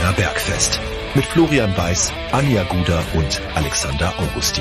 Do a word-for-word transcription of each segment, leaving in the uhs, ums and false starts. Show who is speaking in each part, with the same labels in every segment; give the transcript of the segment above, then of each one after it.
Speaker 1: Giesinger Bergfest. Mit Florian Weiß, Anja Guder und Alexander Augustin.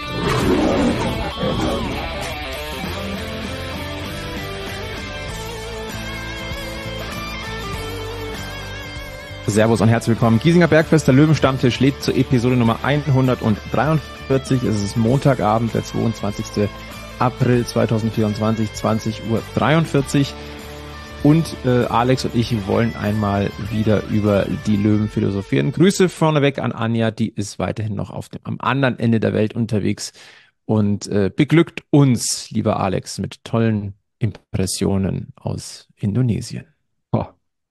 Speaker 2: Servus und herzlich willkommen. Giesinger Bergfest, der Löwenstammtisch, lädt zur Episode Nummer hundertdreiundvierzig. Es ist Montagabend, der zweiundzwanzigster April zweitausendvierundzwanzig, zwanzig Uhr dreiundvierzig. Und äh, Alex und ich wollen einmal wieder über die Löwen philosophieren. Grüße vorneweg an Anja, die ist weiterhin noch auf dem, am anderen Ende der Welt unterwegs und äh, beglückt uns, lieber Alex, mit tollen Impressionen aus Indonesien.
Speaker 3: Oh.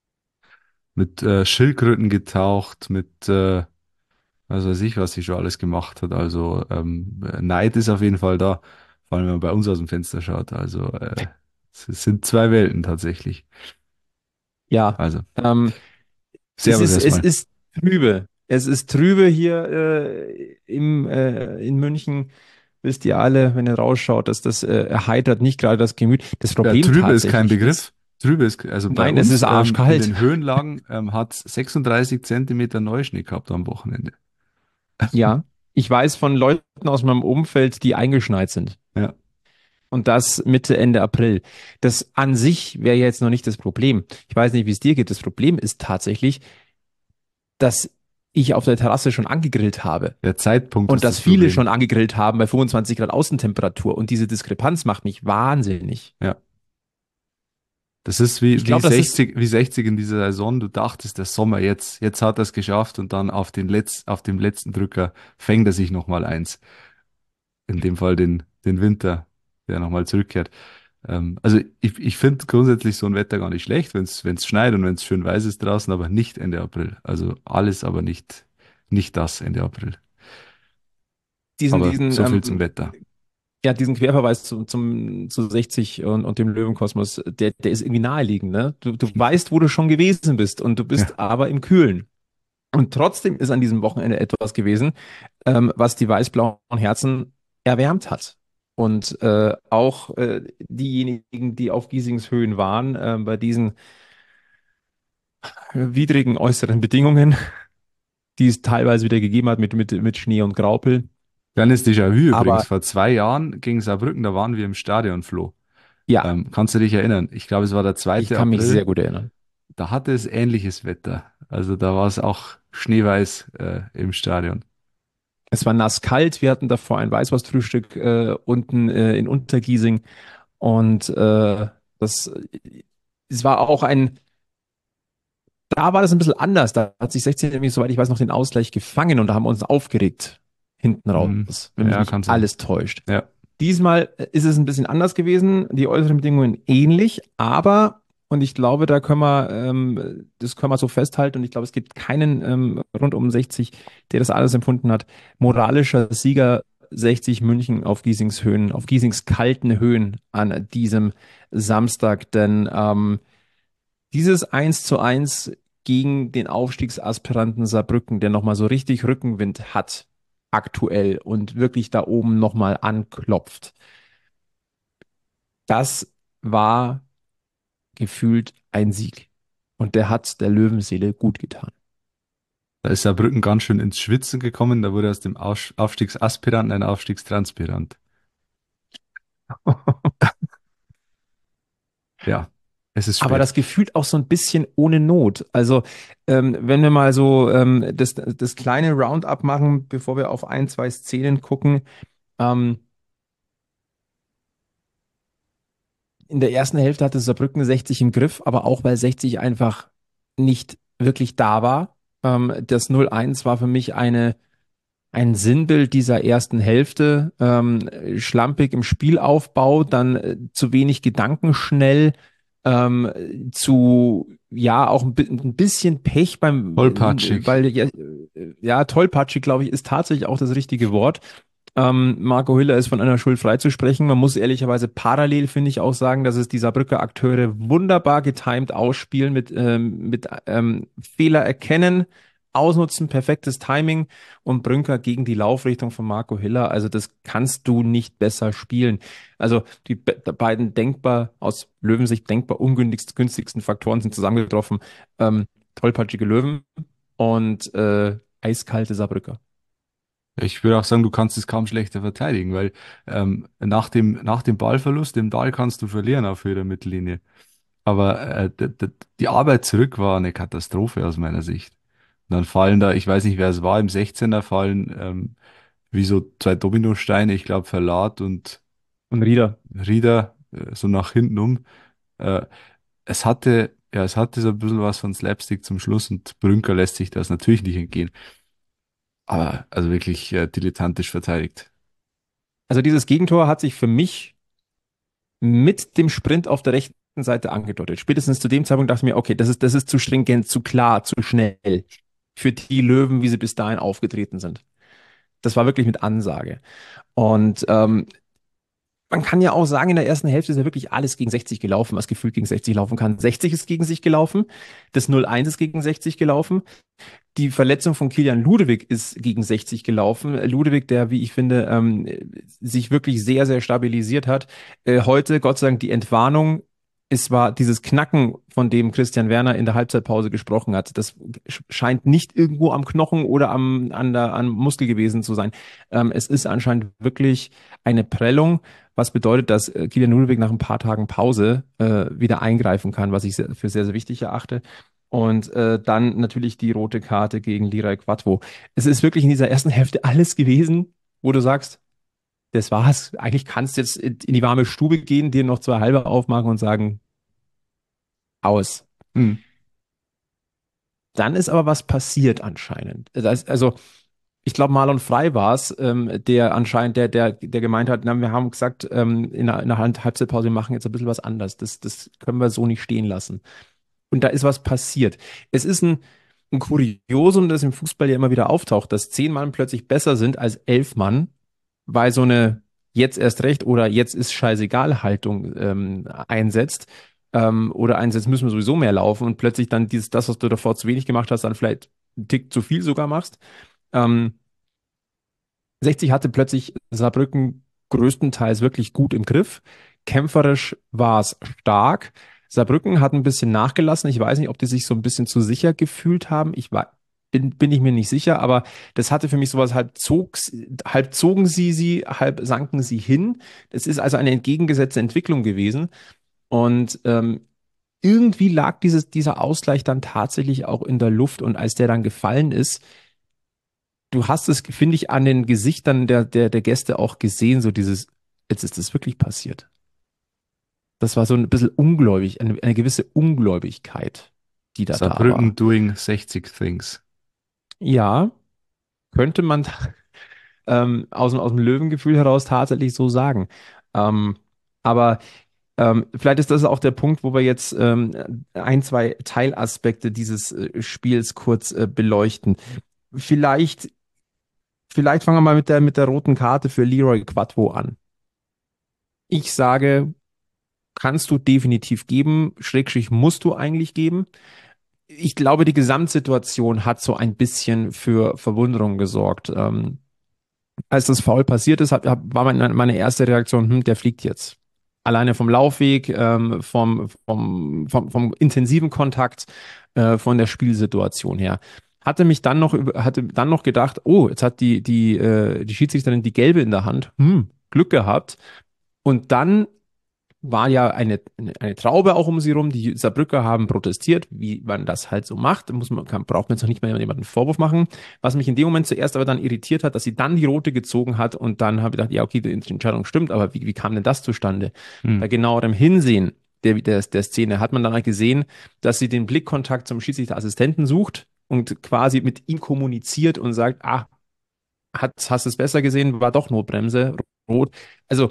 Speaker 3: Mit äh, Schildkröten getaucht, mit äh, was weiß ich, was sie schon alles gemacht hat. Also ähm, Neid ist auf jeden Fall da, vor allem wenn man bei uns aus dem Fenster schaut. Also äh, es sind zwei Welten tatsächlich.
Speaker 2: Ja,
Speaker 3: Also
Speaker 2: ähm, es
Speaker 3: Servus
Speaker 2: ist, es
Speaker 3: erstmal.
Speaker 2: ist trübe. Es ist trübe hier äh, im, äh, in München. Wisst ihr alle, wenn ihr rausschaut, dass das äh, erheitert nicht gerade das Gemüt. Das
Speaker 3: Ja,
Speaker 2: Problem
Speaker 3: trübe ist kein
Speaker 2: tatsächlich ist,
Speaker 3: Begriff. Trübe ist, also bei
Speaker 2: nein, es
Speaker 3: uns
Speaker 2: ist
Speaker 3: ähm, in
Speaker 2: arschkalt.
Speaker 3: den Höhenlagen ähm, hat es sechsunddreißig Zentimeter Neuschnee gehabt am Wochenende.
Speaker 2: Ja, ich weiß von Leuten aus meinem Umfeld, die eingeschneit sind.
Speaker 3: Ja,
Speaker 2: Und das Mitte, Ende April. Das an sich wäre jetzt noch nicht das Problem. Ich weiß nicht, wie es dir geht. Das Problem ist tatsächlich, dass ich auf der Terrasse schon angegrillt habe.
Speaker 3: der Zeitpunkt
Speaker 2: Und
Speaker 3: ist
Speaker 2: dass
Speaker 3: das
Speaker 2: viele
Speaker 3: Problem.
Speaker 2: schon angegrillt haben bei fünfundzwanzig Grad Außentemperatur. Und diese Diskrepanz macht mich wahnsinnig.
Speaker 3: Ja. Das ist wie,
Speaker 2: Ich
Speaker 3: wie
Speaker 2: glaube, das ist,
Speaker 3: sechzig, wie sechzig in dieser Saison. Du dachtest, der Sommer jetzt, jetzt hat er es geschafft und dann auf den Letz, auf dem letzten Drücker fängt er sich nochmal eins. In dem Fall den, den Winter, der nochmal zurückkehrt. Ähm, also ich, ich finde grundsätzlich so ein Wetter gar nicht schlecht, wenn es, wenn es schneit und wenn es schön weiß ist draußen, aber nicht Ende April. Also alles, aber nicht, nicht das Ende April.
Speaker 2: diesen,
Speaker 3: Aber
Speaker 2: diesen,
Speaker 3: so viel zum
Speaker 2: ähm,
Speaker 3: Wetter.
Speaker 2: ja, diesen Querverweis zu, zum, zu sechzig und, und dem Löwenkosmos, der, der ist irgendwie naheliegend, ne? Du, du weißt, wo du schon gewesen bist und du
Speaker 3: Ja.
Speaker 2: bist aber im Kühlen. Und trotzdem ist an diesem Wochenende etwas gewesen, ähm, was die weiß-blauen Herzen erwärmt hat. Und äh, auch äh, diejenigen, die auf Giesings Höhen waren, äh, bei diesen widrigen äußeren Bedingungen, die es teilweise wieder gegeben hat mit, mit, mit Schnee und Graupel.
Speaker 3: Kleines Déjà-vu übrigens.
Speaker 2: Aber
Speaker 3: Vor zwei Jahren gegen Saarbrücken, da waren wir im Stadion, Flo.
Speaker 2: ja,
Speaker 3: Ähm, kannst du dich erinnern? Ich glaube, es war der
Speaker 2: ich
Speaker 3: zweite
Speaker 2: kann mich sehr
Speaker 3: April.
Speaker 2: gut erinnern.
Speaker 3: Da hatte es ähnliches Wetter. Also da war es auch schneeweiß äh, im Stadion.
Speaker 2: Es war nasskalt. Wir hatten davor ein Weißwurstfrühstück äh, unten äh, in Untergiesing. Und äh, das, es war auch ein, da war das ein bisschen anders. Da hat sich sechzehn nämlich, soweit ich weiß, noch den Ausgleich gefangen und da haben wir uns aufgeregt hinten
Speaker 3: Hm.
Speaker 2: raus, wenn mich
Speaker 3: Ja,
Speaker 2: nicht
Speaker 3: kann sein.
Speaker 2: alles täuscht.
Speaker 3: Ja.
Speaker 2: Diesmal ist es ein bisschen anders gewesen, die äußeren Bedingungen ähnlich, aber, und ich glaube, da können wir, ähm, das können wir so festhalten, und ich glaube, es gibt keinen ähm, rund um sechzig, der das alles empfunden hat. Moralischer Sieger sechzig München auf Giesings Höhen, auf Giesings kalten Höhen an diesem Samstag, denn ähm, dieses eins zu eins gegen den Aufstiegsaspiranten Saarbrücken, der nochmal so richtig Rückenwind hat aktuell und wirklich da oben nochmal anklopft. Das war gefühlt ein Sieg. Und der hat der Löwenseele gut getan.
Speaker 3: Da ist Saarbrücken ganz schön ins Schwitzen gekommen. Da wurde aus dem Aus Aufstiegsaspiranten ein Aufstiegstranspirant. Ja, es ist
Speaker 2: Aber
Speaker 3: spät.
Speaker 2: das gefühlt auch so ein bisschen ohne Not. Also, ähm, wenn wir mal so ähm, das, das kleine Roundup machen, bevor wir auf ein, zwei Szenen gucken. Ähm, in der ersten Hälfte hatte Saarbrücken sechzig im Griff, aber auch weil sechzig einfach nicht wirklich da war. Ähm, das null eins war für mich eine ein Sinnbild dieser ersten Hälfte, ähm, schlampig im Spielaufbau, dann äh, zu wenig gedankenschnell, ähm, zu ja auch ein, bi- ein bisschen Pech beim, äh,
Speaker 3: Tollpatschig.
Speaker 2: weil ja, äh, ja tollpatschig, glaube ich, ist tatsächlich auch das richtige Wort. Ähm, Marco Hiller ist von einer Schuld freizusprechen. Man muss ehrlicherweise parallel, finde ich, auch sagen, dass es die Saarbrücker Akteure wunderbar getimed ausspielen mit, ähm, mit ähm, Fehler erkennen, ausnutzen, perfektes Timing und Brünker gegen die Laufrichtung von Marco Hiller. Also das kannst du nicht besser spielen. Also die be beiden denkbar, aus Löwensicht denkbar ungünstigsten günstigsten Faktoren sind zusammengetroffen. Ähm, tollpatschige Löwen und äh, eiskalte Saarbrücker.
Speaker 3: Ich würde auch sagen, du kannst es kaum schlechter verteidigen, weil ähm, nach dem, nach dem Ballverlust im Ball kannst du verlieren auf höherer Mittellinie. Aber äh, d- d- die Arbeit zurück war eine Katastrophe aus meiner Sicht. Und dann fallen da, ich weiß nicht, wer es war, im sechzehner fallen ähm, wie so zwei Dominosteine, ich glaube Verlat und
Speaker 2: Und Rieder.
Speaker 3: Rieder äh, so nach hinten um. Äh, es hatte, ja, es hatte so ein bisschen was von Slapstick zum Schluss und Brünker lässt sich das natürlich nicht entgehen. Aber also wirklich äh, dilettantisch verteidigt.
Speaker 2: Also dieses Gegentor hat sich für mich mit dem Sprint auf der rechten Seite angedeutet. Spätestens zu dem Zeitpunkt dachte ich mir, okay, das ist, das ist zu stringent, zu klar, zu schnell für die Löwen, wie sie bis dahin aufgetreten sind. Das war wirklich mit Ansage. Und ähm, man kann ja auch sagen, in der ersten Hälfte ist ja wirklich alles gegen sechzig gelaufen, was gefühlt gegen sechzig laufen kann. sechzig ist gegen sich gelaufen, das null eins ist gegen sechzig gelaufen. Die Verletzung von Kilian Ludewig ist gegen sechzig gelaufen. Ludewig, der, wie ich finde, ähm, sich wirklich sehr, sehr stabilisiert hat. Äh, heute, Gott sei Dank, die Entwarnung. Es war dieses Knacken, von dem Christian Werner in der Halbzeitpause gesprochen hat. Das scheint nicht irgendwo am Knochen oder am, an der, am Muskel gewesen zu sein. Ähm, es ist anscheinend wirklich eine Prellung, was bedeutet, dass äh, Kilian Ludewig nach ein paar Tagen Pause äh, wieder eingreifen kann, was ich sehr, für sehr, sehr wichtig erachte. Und äh, dann natürlich die rote Karte gegen Lirai Quattro. Es ist wirklich in dieser ersten Hälfte alles gewesen, wo du sagst, das war's. Eigentlich kannst du jetzt in in die warme Stube gehen, dir noch zwei halbe aufmachen und sagen, aus.
Speaker 3: Hm.
Speaker 2: Dann ist aber was passiert anscheinend. Das heißt, also, ich glaube, Marlon Frey war es, ähm, der anscheinend, der, der, der gemeint hat, na, wir haben gesagt, ähm, in der, in der Halbzeitpause, wir machen jetzt ein bisschen was anders. Das, das können wir so nicht stehen lassen. Und da ist was passiert. Es ist ein, ein Kuriosum, das im Fußball ja immer wieder auftaucht, dass zehn Mann plötzlich besser sind als elf Mann, weil so eine jetzt erst recht oder jetzt ist scheißegal Haltung ähm, einsetzt ähm, oder einsetzt, müssen wir sowieso mehr laufen und plötzlich dann dieses, das, was du davor zu wenig gemacht hast, dann vielleicht einen Tick zu viel sogar machst. Ähm, sechzig hatte plötzlich Saarbrücken größtenteils wirklich gut im Griff. Kämpferisch war es stark. Saarbrücken hat ein bisschen nachgelassen. Ich weiß nicht, ob die sich so ein bisschen zu sicher gefühlt haben. Ich war, bin, bin ich mir nicht sicher, aber das hatte für mich sowas, halb zog, halb zogen sie sie, halb sanken sie hin. Das ist also eine entgegengesetzte Entwicklung gewesen. Und ähm, irgendwie lag dieses, dieser Ausgleich dann tatsächlich auch in der Luft. Und als der dann gefallen ist, du hast es, finde ich, an den Gesichtern der, der, der Gäste auch gesehen, so dieses, jetzt ist es wirklich passiert. Das war so ein bisschen ungläubig, eine, eine gewisse Ungläubigkeit, die da da
Speaker 3: Saarbrücken
Speaker 2: war.
Speaker 3: doing sechzig things.
Speaker 2: Ja, könnte man ähm, aus, dem- aus dem Löwengefühl heraus tatsächlich so sagen. Ähm, aber ähm, vielleicht ist das auch der Punkt, wo wir jetzt ähm, ein, zwei Teilaspekte dieses äh, Spiels kurz äh, beleuchten. Vielleicht, vielleicht fangen wir mal mit der, mit der roten Karte für Leroy Quattro an. Ich sage, kannst du definitiv geben, Schrägstrich musst du eigentlich geben. Ich glaube, die Gesamtsituation hat so ein bisschen für Verwunderung gesorgt. Ähm, als das Foul passiert ist, hat, hab- war meine, meine erste Reaktion, hm, der fliegt jetzt. Alleine vom Laufweg, ähm, vom, vom, vom, vom intensiven Kontakt, äh, von der Spielsituation her. Hatte mich dann noch, über- hatte dann noch gedacht, oh, jetzt hat die, die, äh, die Schiedsrichterin die Gelbe in der Hand. Hm, Glück gehabt. Und dann war ja eine, eine, eine Traube auch um sie rum. Die Saarbrücker haben protestiert, wie man das halt so macht. Da muss man, kann, braucht man jetzt noch nicht mehr jemanden einen Vorwurf machen. Was mich in dem Moment zuerst aber dann irritiert hat, dass sie dann die rote gezogen hat und dann habe ich gedacht, ja, okay, die Entscheidung stimmt, aber wie, wie kam denn das zustande? Bei
Speaker 3: Hm.
Speaker 2: genauerem Hinsehen der, der, der Szene hat man dann halt gesehen, dass sie den Blickkontakt zum Schiedsrichterassistenten sucht und quasi mit ihm kommuniziert und sagt, ah, hat, hast du es besser gesehen, war doch Notbremse, rot. Also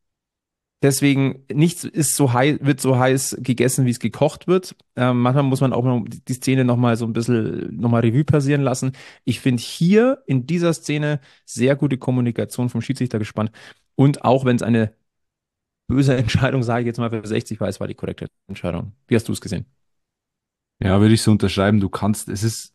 Speaker 2: deswegen, nichts ist so heiß, wird so heiß gegessen, wie es gekocht wird. Ähm, manchmal muss man auch noch die Szene nochmal so ein bisschen nochmal Revue passieren lassen. Ich finde hier in dieser Szene sehr gute Kommunikation vom Schiedsrichter gespannt. Und auch wenn es eine böse Entscheidung, sage ich jetzt mal für sechzig war, es war die korrekte Entscheidung. Wie hast du es gesehen?
Speaker 3: Ja, würde ich so unterschreiben. Du kannst, es ist,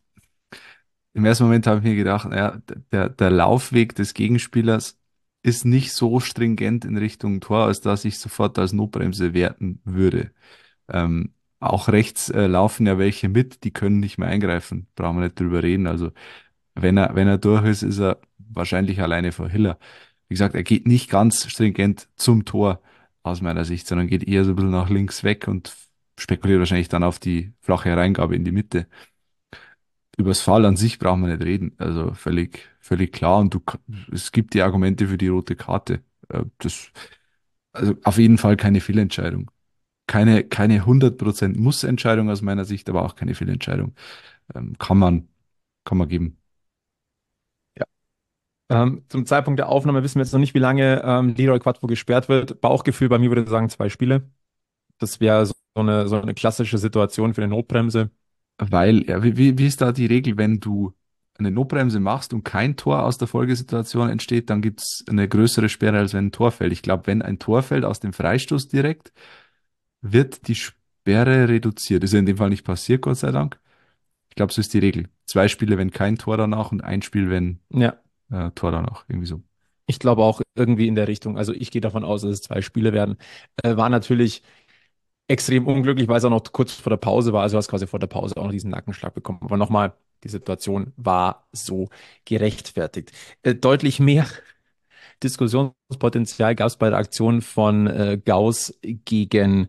Speaker 3: im ersten Moment habe ich mir gedacht, naja, der, der Laufweg des Gegenspielers ist nicht so stringent in Richtung Tor, als dass ich sofort als Notbremse werten würde. Ähm, auch rechts äh, laufen ja welche mit, die können nicht mehr eingreifen. Brauchen wir nicht drüber reden. Also wenn er, wenn er durch ist, ist er wahrscheinlich alleine vor Hiller. Wie gesagt, er geht nicht ganz stringent zum Tor aus meiner Sicht, sondern geht eher so ein bisschen nach links weg und spekuliert wahrscheinlich dann auf die flache Reingabe in die Mitte. Übers Foul an sich brauchen wir nicht reden. Also völlig, völlig klar. Und du, k- es gibt die Argumente für die rote Karte. Äh, Das, also auf jeden Fall keine Fehlentscheidung. Keine, keine hundert Prozent Muss-Entscheidung aus meiner Sicht, aber auch keine Fehlentscheidung. Ähm, kann man, kann man geben.
Speaker 2: Ja. Ähm, zum Zeitpunkt der Aufnahme wissen wir jetzt noch nicht, wie lange ähm, Leroy Quattro gesperrt wird. Bauchgefühl bei mir würde sagen zwei Spiele. Das wäre so eine, so eine klassische Situation für eine Notbremse.
Speaker 3: Weil, ja, wie, wie wie ist da die Regel, wenn du eine Notbremse machst und kein Tor aus der Folgesituation entsteht, dann gibt's eine größere Sperre, als wenn ein Tor fällt. Ich glaube, wenn ein Tor fällt aus dem Freistoß direkt, wird die Sperre reduziert. Ist ja in dem Fall nicht passiert, Gott sei Dank. Ich glaube, so ist die Regel. Zwei Spiele, wenn kein Tor danach und ein Spiel, wenn
Speaker 2: Ja,
Speaker 3: äh, Tor danach. Irgendwie so.
Speaker 2: ich glaube auch irgendwie in der Richtung. Also ich gehe davon aus, dass es zwei Spiele werden. Äh, war natürlich extrem unglücklich, weil es auch noch kurz vor der Pause war. Also du hast quasi vor der Pause auch noch diesen Nackenschlag bekommen. Aber nochmal, die Situation war so gerechtfertigt. Äh, deutlich mehr Diskussionspotenzial gab es bei der Aktion von äh, Gauss gegen,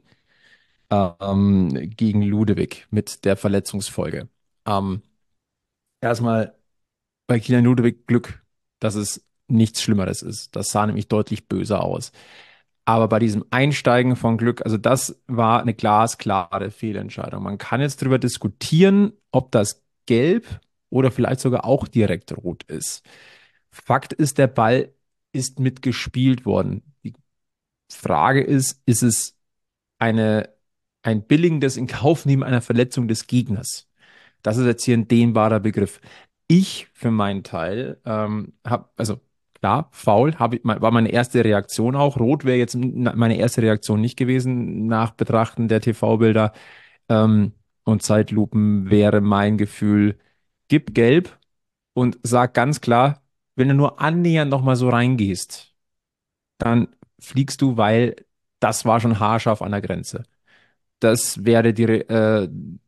Speaker 2: ähm, gegen Ludewig mit der Verletzungsfolge. Ähm, erstmal bei Kilian Ludewig Glück, dass es nichts Schlimmeres ist. Das sah nämlich deutlich böser aus. Aber bei diesem Einsteigen von Glück, also das war eine glasklare Fehlentscheidung. Man kann jetzt darüber diskutieren, ob das gelb oder vielleicht sogar auch direkt rot ist. Fakt ist, der Ball ist mitgespielt worden. Die Frage ist, ist es eine, ein billigendes Inkaufnehmen einer Verletzung des Gegners? Das ist jetzt hier ein dehnbarer Begriff. Ich für meinen Teil ähm, habe, also klar, faul hab ich, war meine erste Reaktion auch. Rot wäre jetzt meine erste Reaktion nicht gewesen nach Betrachten der T V-Bilder. Ähm, und Zeitlupen wäre mein Gefühl, gib gelb und sag ganz klar, wenn du nur annähernd noch mal so reingehst, dann fliegst du, weil das war schon haarscharf an der Grenze. Das wäre die, äh,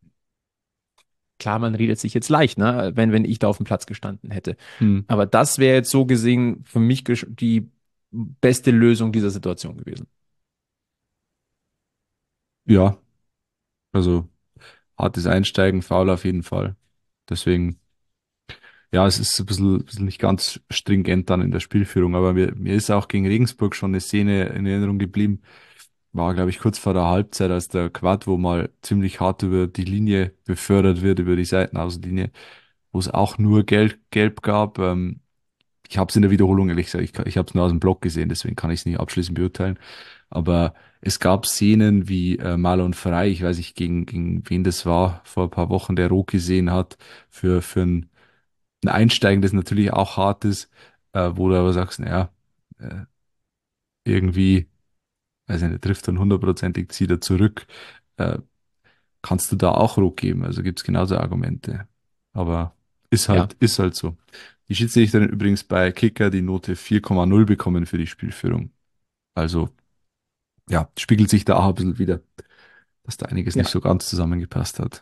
Speaker 2: klar, man redet sich jetzt leicht, ne, wenn, wenn ich da auf dem Platz gestanden hätte.
Speaker 3: Hm.
Speaker 2: Aber das wäre jetzt so gesehen für mich gesch- die beste Lösung dieser Situation gewesen.
Speaker 3: Ja, also hartes Einsteigen, Foul auf jeden Fall. Deswegen, ja, es ist ein bisschen, bisschen nicht ganz stringent dann in der Spielführung, aber mir, mir ist auch gegen Regensburg schon eine Szene in Erinnerung geblieben. War, glaube ich, kurz vor der Halbzeit, als der Quadvo mal ziemlich hart über die Linie befördert wird, über die Seitenaußenlinie, wo es auch nur gelb, gelb gab. Ähm, ich habe es in der Wiederholung, ehrlich gesagt, ich, kann- ich habe es nur aus dem Blog gesehen, deswegen kann ich es nicht abschließend beurteilen. Aber es gab Szenen wie äh, Marlon Frey, ich weiß nicht, gegen, gegen wen das war, vor ein paar Wochen, der rot gesehen hat, für, für ein, ein Einsteigen, das natürlich auch hart ist, äh, wo du aber sagst, naja, äh, irgendwie, weiß ich nicht, trifft dann hundertprozentig, zieht er zurück. Äh, kannst du da auch rot geben? Also gibt's genauso Argumente. Aber ist
Speaker 2: Ja,
Speaker 3: halt, ist halt so. Die Schiedsrichterin übrigens bei Kicker die Note vier Komma null bekommen für die Spielführung. Also, ja, spiegelt sich da auch ein bisschen wieder, dass da einiges nicht
Speaker 2: ja.
Speaker 3: so ganz zusammengepasst hat.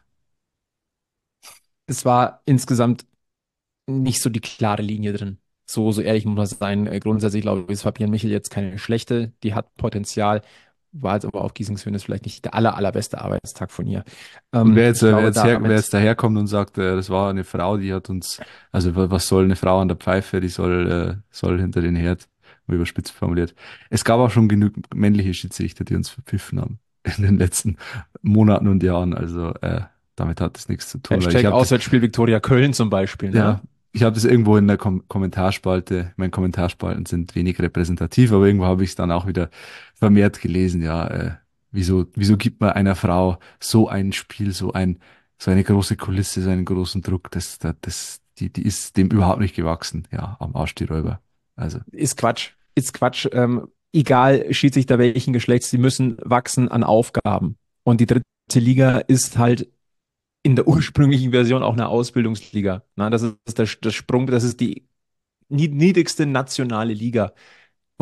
Speaker 2: Es war insgesamt nicht so die klare Linie drin. So, so ehrlich muss man sein. Äh, Grundsätzlich glaube ich, ist Fabian Michel jetzt keine schlechte. Die hat Potenzial. War jetzt aber auf Giesings Höhen ist vielleicht nicht der aller, allerbeste Arbeitstag von ihr.
Speaker 3: Und wer
Speaker 2: Ähm,
Speaker 3: jetzt,
Speaker 2: ich
Speaker 3: äh, wer
Speaker 2: glaube,
Speaker 3: jetzt, her, wer
Speaker 2: damit
Speaker 3: jetzt daherkommt und sagt, äh, das war eine Frau, die hat uns, also wa- was soll eine Frau an der Pfeife, die soll, äh, soll hinter den Herd, mal überspitzt formuliert. Es gab auch schon genügend männliche Schiedsrichter, die uns verpfiffen haben in den letzten Monaten und Jahren. Also äh, damit hat das nichts zu tun. Weil ich
Speaker 2: Hashtag
Speaker 3: habe das,
Speaker 2: Auswärtsspiel Viktoria Köln zum Beispiel,
Speaker 3: ja,
Speaker 2: ne?
Speaker 3: ich habe das irgendwo in der Kom Kommentarspalte, meine Kommentarspalten sind wenig repräsentativ, aber irgendwo habe ich es dann auch wieder vermehrt gelesen, ja, äh, wieso, wieso gibt man einer Frau so ein Spiel, so ein, so eine große Kulisse, so einen großen Druck, das, das, das die, die ist dem überhaupt nicht gewachsen, ja, am Arsch die Räuber. Also,
Speaker 2: Ist Quatsch. Ist Quatsch. Ähm, egal, Schiedsrichter welchen Geschlechts, sie müssen wachsen an Aufgaben. Und die dritte Liga ist halt in der ursprünglichen Version auch eine Ausbildungsliga. Na, das ist der, der Sprung, das ist die niedrigste nationale Liga.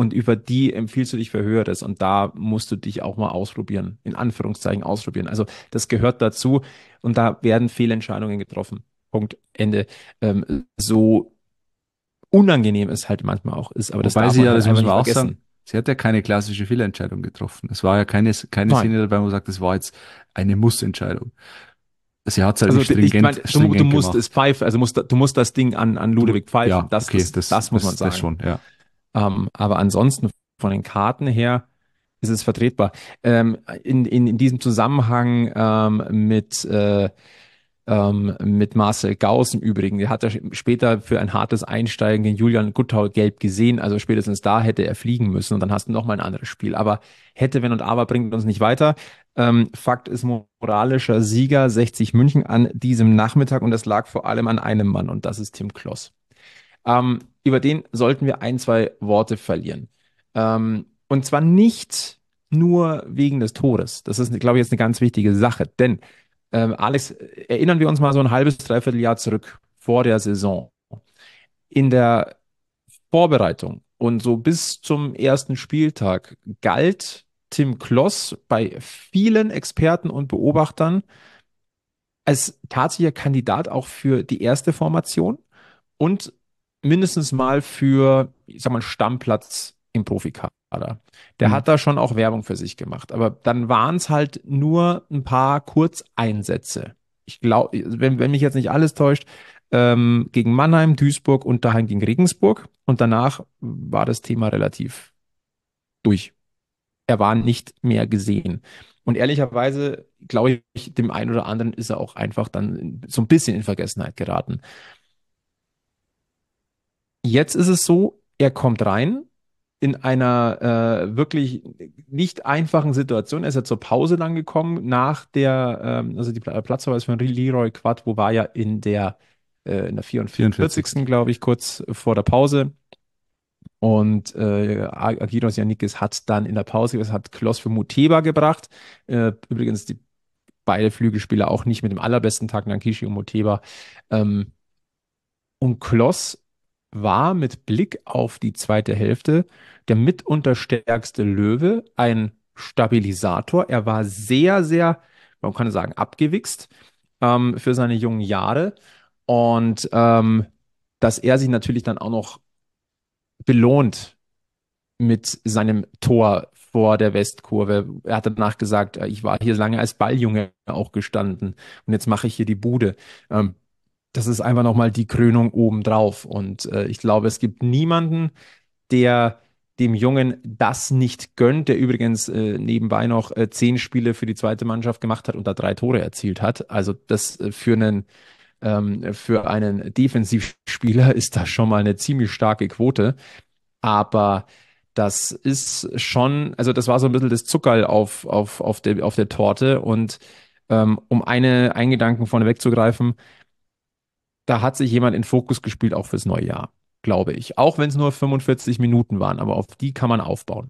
Speaker 2: und über die empfiehlst du dich für Höheres und da musst du dich auch mal ausprobieren, in Anführungszeichen ausprobieren. Also das gehört dazu und da werden Fehlentscheidungen getroffen. Punkt, Ende. Ähm, so unangenehm es halt manchmal auch ist, aber das
Speaker 3: Wobei
Speaker 2: darf
Speaker 3: sie
Speaker 2: man
Speaker 3: ja,
Speaker 2: halt
Speaker 3: das muss
Speaker 2: einfach
Speaker 3: man
Speaker 2: nicht
Speaker 3: auch sagen,
Speaker 2: vergessen.
Speaker 3: sie hat ja keine klassische Fehlentscheidung getroffen. Es war ja keine, keine
Speaker 2: Nein.
Speaker 3: Szene dabei, wo man sagt, das war jetzt eine Muss-Entscheidung. Sie hat es halt
Speaker 2: Also
Speaker 3: nicht
Speaker 2: d- ich
Speaker 3: stringent,
Speaker 2: meine, du, du
Speaker 3: stringent
Speaker 2: musst es
Speaker 3: gemacht.
Speaker 2: pfeifen, also musst, du musst das Ding an, an
Speaker 3: Du, mu-
Speaker 2: Ludwig pfeifen.
Speaker 3: ja,
Speaker 2: Das,
Speaker 3: okay,
Speaker 2: das,
Speaker 3: das,
Speaker 2: das muss man
Speaker 3: das, das
Speaker 2: sagen.
Speaker 3: schon, ja.
Speaker 2: Ähm, aber ansonsten von den Karten her ist es vertretbar. Ähm, in, in, in diesem Zusammenhang ähm, mit, äh, ähm, mit Marcel Gauss im Übrigen, der hat ja später für ein hartes Einsteigen gegen Julian Guttau gelb gesehen, also spätestens da hätte er fliegen müssen und dann hast du nochmal ein anderes Spiel. Aber hätte, wenn und aber bringt uns nicht weiter. Ähm, Fakt ist, moralischer Sieger sechzig München an diesem Nachmittag und das lag vor allem an einem Mann und das ist Tim Kloss. Ähm, über den sollten wir ein, zwei Worte verlieren. Ähm, und zwar nicht nur wegen des Tores. Das ist, glaube ich, jetzt eine ganz wichtige Sache. Denn, ähm, Alex, erinnern wir uns mal so ein halbes, dreiviertel Jahr zurück vor der Saison. In der Vorbereitung und so bis zum ersten Spieltag galt Tim Kloss bei vielen Experten und Beobachtern als tatsächlicher Kandidat auch für die erste Formation und mindestens mal für, ich sag mal, Stammplatz im Profikader. Der
Speaker 3: Hm.
Speaker 2: hat da schon auch Werbung für sich gemacht. Aber dann waren es halt nur ein paar Kurzeinsätze. Ich glaube, wenn, wenn mich jetzt nicht alles täuscht, ähm, gegen Mannheim, Duisburg und daheim gegen Regensburg. Und danach war das Thema relativ durch. Er war nicht mehr gesehen. Und ehrlicherweise, glaube ich, dem einen oder anderen ist er auch einfach dann so ein bisschen in Vergessenheit geraten. Jetzt ist es so, er kommt rein in einer äh, wirklich nicht einfachen Situation. Er ist ja zur Pause dann gekommen nach der, ähm, also die Pla- Platzverweis von Leroy Quadvo war ja in der, äh, in der vierundvierzigsten
Speaker 3: vierundvierzigsten
Speaker 2: glaube ich, kurz vor der Pause. Und äh, Agiros Yannikis hat dann in der Pause, das hat Kloss für Muteba gebracht. Äh, übrigens die beide Flügelspieler auch nicht mit dem allerbesten Tag, Nankishi und Muteba. Ähm, und Kloss war mit Blick auf die zweite Hälfte der mitunter stärkste Löwe, ein Stabilisator. Er war sehr, sehr, man kann sagen, abgewichst ähm, für seine jungen Jahre. Und ähm, dass er sich natürlich dann auch noch belohnt mit seinem Tor vor der Westkurve. Er hat danach gesagt, äh, ich war hier lange als Balljunge auch gestanden und jetzt mache ich hier die Bude. Ähm, das ist einfach nochmal die Krönung obendrauf. Und äh, ich glaube, es gibt niemanden, der dem Jungen das nicht gönnt, der übrigens äh, nebenbei noch äh, zehn Spiele für die zweite Mannschaft gemacht hat und da drei Tore erzielt hat. Also das äh, für einen, ähm, für einen Defensivspieler ist das schon mal eine ziemlich starke Quote. Aber das ist schon, also das war so ein bisschen das Zuckerl auf, auf, auf der, auf der Torte. Und ähm, um eine, einen Gedanken vorne wegzugreifen, da hat sich jemand in Fokus gespielt, auch fürs neue Jahr, glaube ich. Auch wenn es nur fünfundvierzig Minuten waren, aber auf die kann man aufbauen.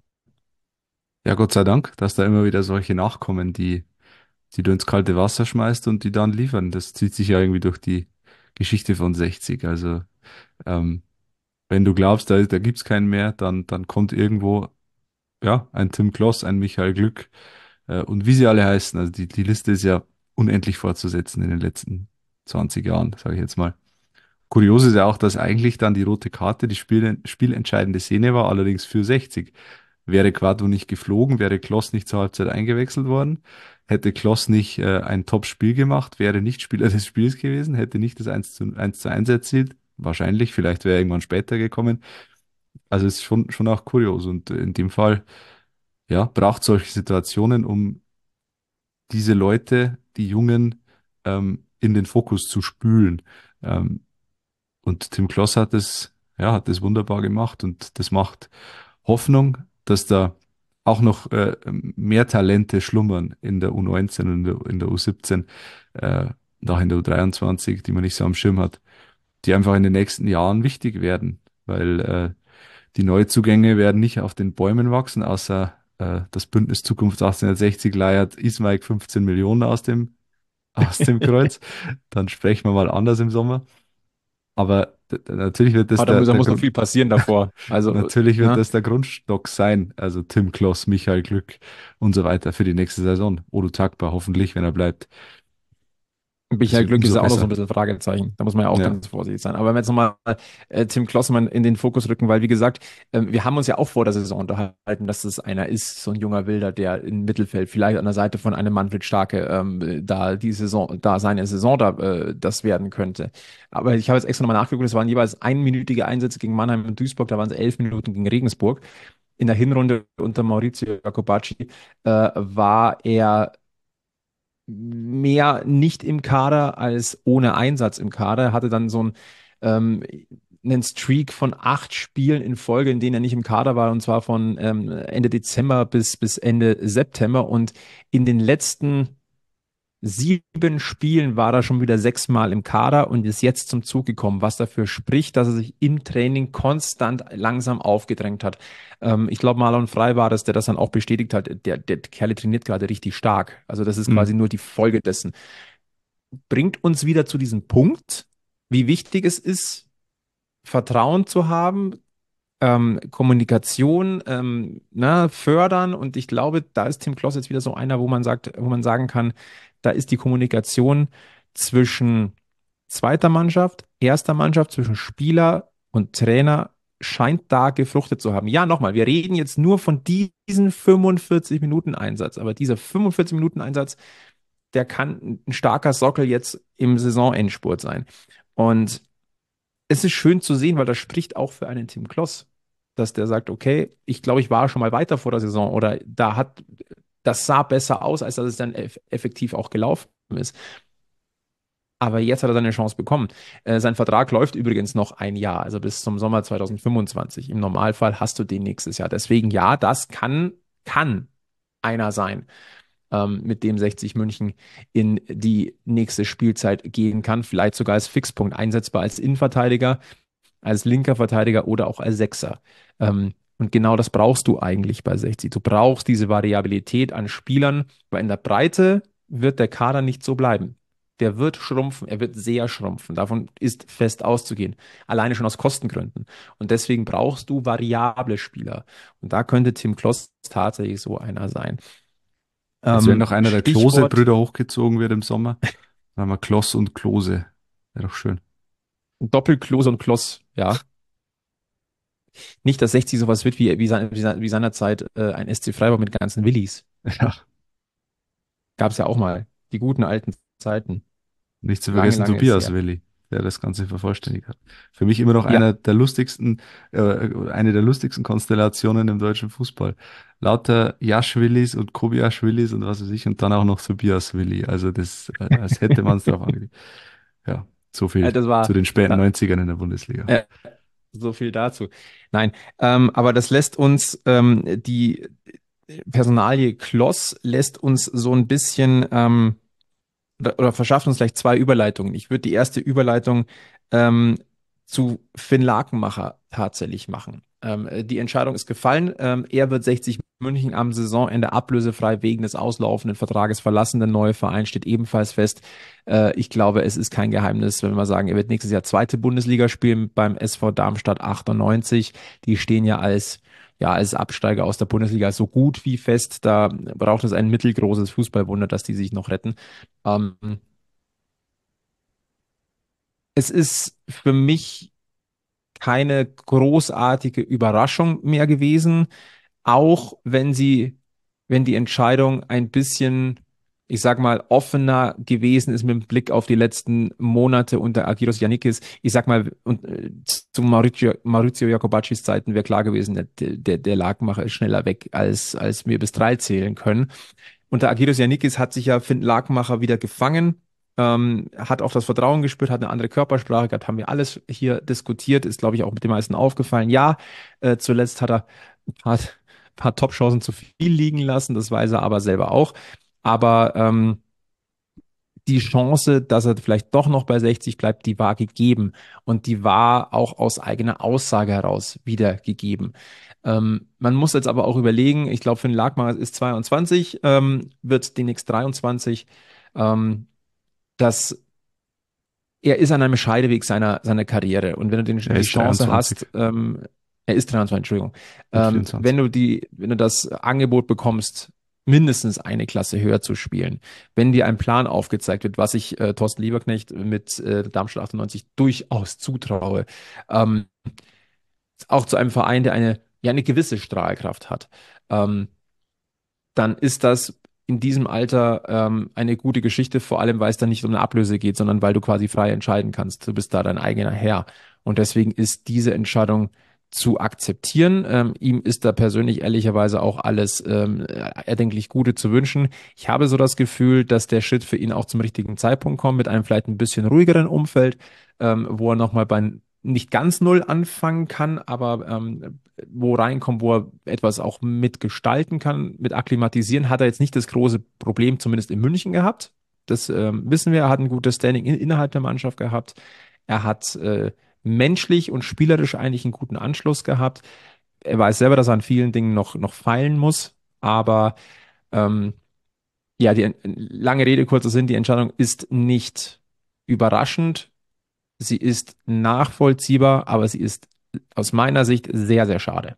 Speaker 3: Ja, Gott sei Dank, dass da immer wieder solche nachkommen, die, die du ins kalte Wasser schmeißt und die dann liefern. Das zieht sich ja irgendwie durch die Geschichte von sechzig. Also, ähm, wenn du glaubst, da, da gibt's keinen mehr, dann, dann kommt irgendwo, ja, ein Tim Kloss, ein Michael Glück, äh, und wie sie alle heißen. Also die, die Liste ist ja unendlich fortzusetzen in den letzten zwanzig Jahren, sage ich jetzt mal. Kurios ist ja auch, dass eigentlich dann die rote Karte die Spiel, spielentscheidende Szene war, allerdings für sechzig. Wäre Quadro nicht geflogen, wäre Kloss nicht zur Halbzeit eingewechselt worden, hätte Kloss nicht äh, ein Top-Spiel gemacht, wäre nicht Spieler des Spiels gewesen, hätte nicht das eins zu eins zu eins erzielt, wahrscheinlich, vielleicht wäre er irgendwann später gekommen. Also es ist schon, schon auch kurios und in dem Fall, ja, braucht solche Situationen, um diese Leute, die Jungen, ähm, in den Fokus zu spülen. Ähm, und Tim Kloss hat es, ja, hat es wunderbar gemacht und das macht Hoffnung, dass da auch noch äh, mehr Talente schlummern in der U neunzehn und in der, in der U siebzehn, äh, und auch in der U dreiundzwanzig, die man nicht so am Schirm hat, die einfach in den nächsten Jahren wichtig werden, weil äh, die Neuzugänge werden nicht auf den Bäumen wachsen, außer äh, das Bündnis Zukunft achtzehnhundertsechzig leiert Ismaik fünfzehn Millionen aus dem, aus dem Kreuz. Dann sprechen wir mal anders im Sommer. Aber natürlich wird das
Speaker 2: Aber da
Speaker 3: der,
Speaker 2: muss, da
Speaker 3: der
Speaker 2: muss noch
Speaker 3: Grund,
Speaker 2: viel passieren davor. Also,
Speaker 3: natürlich wird
Speaker 2: ne?
Speaker 3: das der Grundstock sein. Also Tim Kloss, Michael Glück und so weiter für die nächste Saison. Odo Takbar hoffentlich, wenn er bleibt. Das
Speaker 2: Michael
Speaker 3: wird
Speaker 2: Glück ist
Speaker 3: umso
Speaker 2: ja auch noch so ein
Speaker 3: besser.
Speaker 2: bisschen Fragezeichen. Da muss man ja auch
Speaker 3: Ja.
Speaker 2: ganz vorsichtig sein. Aber wenn wir jetzt nochmal äh, Tim Klostermann in den Fokus rücken, weil wie gesagt, ähm, wir haben uns ja auch vor der Saison unterhalten, dass es einer ist, so ein junger Wilder, der im Mittelfeld, vielleicht an der Seite von einem Manfred Starke, ähm, da die Saison, da seine Saison da äh, das werden könnte. Aber ich habe jetzt extra nochmal nachgeguckt, es waren jeweils einminütige Einsätze gegen Mannheim und Duisburg, da waren es elf Minuten gegen Regensburg. In der Hinrunde unter Maurizio Jacobacci äh, war er mehr nicht im Kader als ohne Einsatz im Kader. Er hatte dann so einen, ähm, einen Streak von acht Spielen in Folge, in denen er nicht im Kader war, und zwar von ähm, Ende Dezember bis, bis Ende September. Und in den letzten sieben Spielen war er schon wieder sechsmal im Kader und ist jetzt zum Zug gekommen, was dafür spricht, dass er sich im Training konstant langsam aufgedrängt hat. Ähm, ich glaube, Marlon Frey war das, der das dann auch bestätigt hat. Der, der Kerl trainiert gerade richtig stark. Also das ist
Speaker 3: Mhm.
Speaker 2: quasi nur die Folge dessen. Bringt uns wieder zu diesem Punkt, wie wichtig es ist, Vertrauen zu haben, ähm, Kommunikation ähm, ne, fördern. Und ich glaube, da ist Tim Kloss jetzt wieder so einer, wo man sagt, wo man sagen kann, da ist die Kommunikation zwischen zweiter Mannschaft, erster Mannschaft, zwischen Spieler und Trainer scheint da gefruchtet zu haben. Ja, nochmal, wir reden jetzt nur von diesen fünfundvierzig Minuten Einsatz, aber dieser fünfundvierzig Minuten Einsatz, der kann ein starker Sockel jetzt im Saisonendspurt sein. Und es ist schön zu sehen, weil das spricht auch für einen Tim Kloss, dass der sagt, okay, ich glaube, ich war schon mal weiter vor der Saison oder da hat, das sah besser aus, als dass es dann eff effektiv auch gelaufen ist. Aber jetzt hat er seine Chance bekommen. Äh, sein Vertrag läuft übrigens noch ein Jahr, also bis zum Sommer zwanzig fünfundzwanzig. Im Normalfall hast du den nächstes Jahr. Deswegen ja, das kann, kann einer sein, ähm, mit dem sechzig München in die nächste Spielzeit gehen kann. Vielleicht sogar als Fixpunkt einsetzbar als Innenverteidiger, als linker Verteidiger oder auch als Sechser. Ähm, und genau das brauchst du eigentlich bei sechzig. Du brauchst diese Variabilität an Spielern, weil in der Breite wird der Kader nicht so bleiben. Der wird schrumpfen, er wird sehr schrumpfen. Davon ist fest auszugehen. Alleine schon aus Kostengründen. Und deswegen brauchst du variable Spieler. Und da könnte Tim Kloss tatsächlich so einer sein.
Speaker 3: Jetzt wenn
Speaker 2: Ähm,
Speaker 3: noch einer der
Speaker 2: Stichwort
Speaker 3: Klose-Brüder hochgezogen wird im Sommer, dann haben wir Kloss und Klose. Wäre doch schön.
Speaker 2: Doppelklose und Kloss, ja. Nicht, dass sechzig sowas wird wie, wie, sein, wie, sein, wie seinerzeit äh, ein S C Freiburg mit ganzen Willis.
Speaker 3: Ja.
Speaker 2: Gab es ja auch mal. Die guten alten Zeiten.
Speaker 3: Nicht zu
Speaker 2: Lange,
Speaker 3: vergessen
Speaker 2: lange ist
Speaker 3: Tobias
Speaker 2: her.
Speaker 3: Willi, der das Ganze vervollständigt hat. Für mich immer noch
Speaker 2: Ja,
Speaker 3: einer der lustigsten, äh, eine der lustigsten Konstellationen im deutschen Fußball. Lauter Jasch-Willis und Kobiasch-Willis und was weiß ich und dann auch noch Tobias Willi. Also das, äh, als hätte man es drauf angelegt. Ja, so
Speaker 2: äh,
Speaker 3: viel
Speaker 2: das
Speaker 3: zu
Speaker 2: war
Speaker 3: den späten
Speaker 2: äh,
Speaker 3: Neunzigern in der Bundesliga.
Speaker 2: äh, so viel dazu. Nein, ähm, aber das lässt uns, ähm, die Personalie Kloss lässt uns so ein bisschen ähm, oder, oder verschafft uns gleich zwei Überleitungen. Ich würde die erste Überleitung ähm, zu Finn Lakenmacher tatsächlich machen. Ähm, die Entscheidung ist gefallen. Ähm, er wird sechzig München am Saisonende ablösefrei wegen des auslaufenden Vertrages verlassen. Der neue Verein steht ebenfalls fest. Äh, ich glaube, es ist kein Geheimnis, wenn wir sagen, er wird nächstes Jahr zweite Bundesliga spielen beim S V Darmstadt achtundneunzig. Die stehen ja als ja, als Absteiger aus der Bundesliga so gut wie fest. Da braucht es ein mittelgroßes Fußballwunder, dass die sich noch retten. Ähm, Es ist für mich keine großartige Überraschung mehr gewesen, auch wenn sie, wenn die Entscheidung ein bisschen, ich sag mal, offener gewesen ist mit dem Blick auf die letzten Monate unter Agiros Yannikis. Ich sag mal, und, äh, zu Maurizio, Maurizio Jacobaccis Zeiten wäre klar gewesen, der, der, der Lakenmacher ist schneller weg, als, als wir bis drei zählen können. Unter Agiros Yannikis hat sich ja Finn Lakenmacher wieder gefangen, ähm, hat auch das Vertrauen gespürt, hat eine andere Körpersprache gehabt, haben wir alles hier diskutiert, ist, glaube ich, auch mit den meisten aufgefallen. Ja, äh, zuletzt hat er ein paar, paar Top-Chancen zu viel liegen lassen, das weiß er aber selber auch. Aber ähm, die Chance, dass er vielleicht doch noch bei sechzig bleibt, die war gegeben. Und die war auch aus eigener Aussage heraus wieder gegeben. Ähm, man muss jetzt aber auch überlegen, ich glaube, Finn Lagmar ist zweiundzwanzig, ähm, wird demnächst dreiundzwanzig. Ähm, das er ist an einem Scheideweg seiner, seiner Karriere. Und wenn du den,
Speaker 3: Er
Speaker 2: die
Speaker 3: ist
Speaker 2: Chance
Speaker 3: dreiundzwanzig,
Speaker 2: hast, ähm, er ist dreiundzwanzig, Entschuldigung,
Speaker 3: wird
Speaker 2: ähm, wenn
Speaker 3: vierundzwanzig.
Speaker 2: du die, wenn du das Angebot bekommst, mindestens eine Klasse höher zu spielen, wenn dir ein Plan aufgezeigt wird, was ich äh, Thorsten Lieberknecht mit äh, Darmstadt achtundneunzig durchaus zutraue, ähm, auch zu einem Verein, der eine, ja, eine gewisse Strahlkraft hat, ähm, dann ist das in diesem Alter ähm, eine gute Geschichte, vor allem weil es dann nicht um eine Ablöse geht, sondern weil du quasi frei entscheiden kannst. Du bist da dein eigener Herr. Und deswegen ist diese Entscheidung zu akzeptieren. Ähm, ihm ist da persönlich ehrlicherweise auch alles ähm, erdenklich Gute zu wünschen. Ich habe so das Gefühl, dass der Schritt für ihn auch zum richtigen Zeitpunkt kommt, mit einem vielleicht ein bisschen ruhigeren Umfeld, ähm, wo er nochmal bei nicht ganz null anfangen kann, aber ähm, wo reinkommt, wo er etwas auch mitgestalten kann, mit akklimatisieren, hat er jetzt nicht das große Problem, zumindest in München gehabt. Das ähm, wissen wir, er hat ein gutes Standing in, innerhalb der Mannschaft gehabt. Er hat äh, menschlich und spielerisch eigentlich einen guten Anschluss gehabt. Er weiß selber, dass er an vielen Dingen noch, noch feilen muss, aber ähm, ja, die lange Rede, kurzer Sinn, die Entscheidung ist nicht überraschend. Sie ist nachvollziehbar, aber sie ist aus meiner Sicht sehr, sehr schade.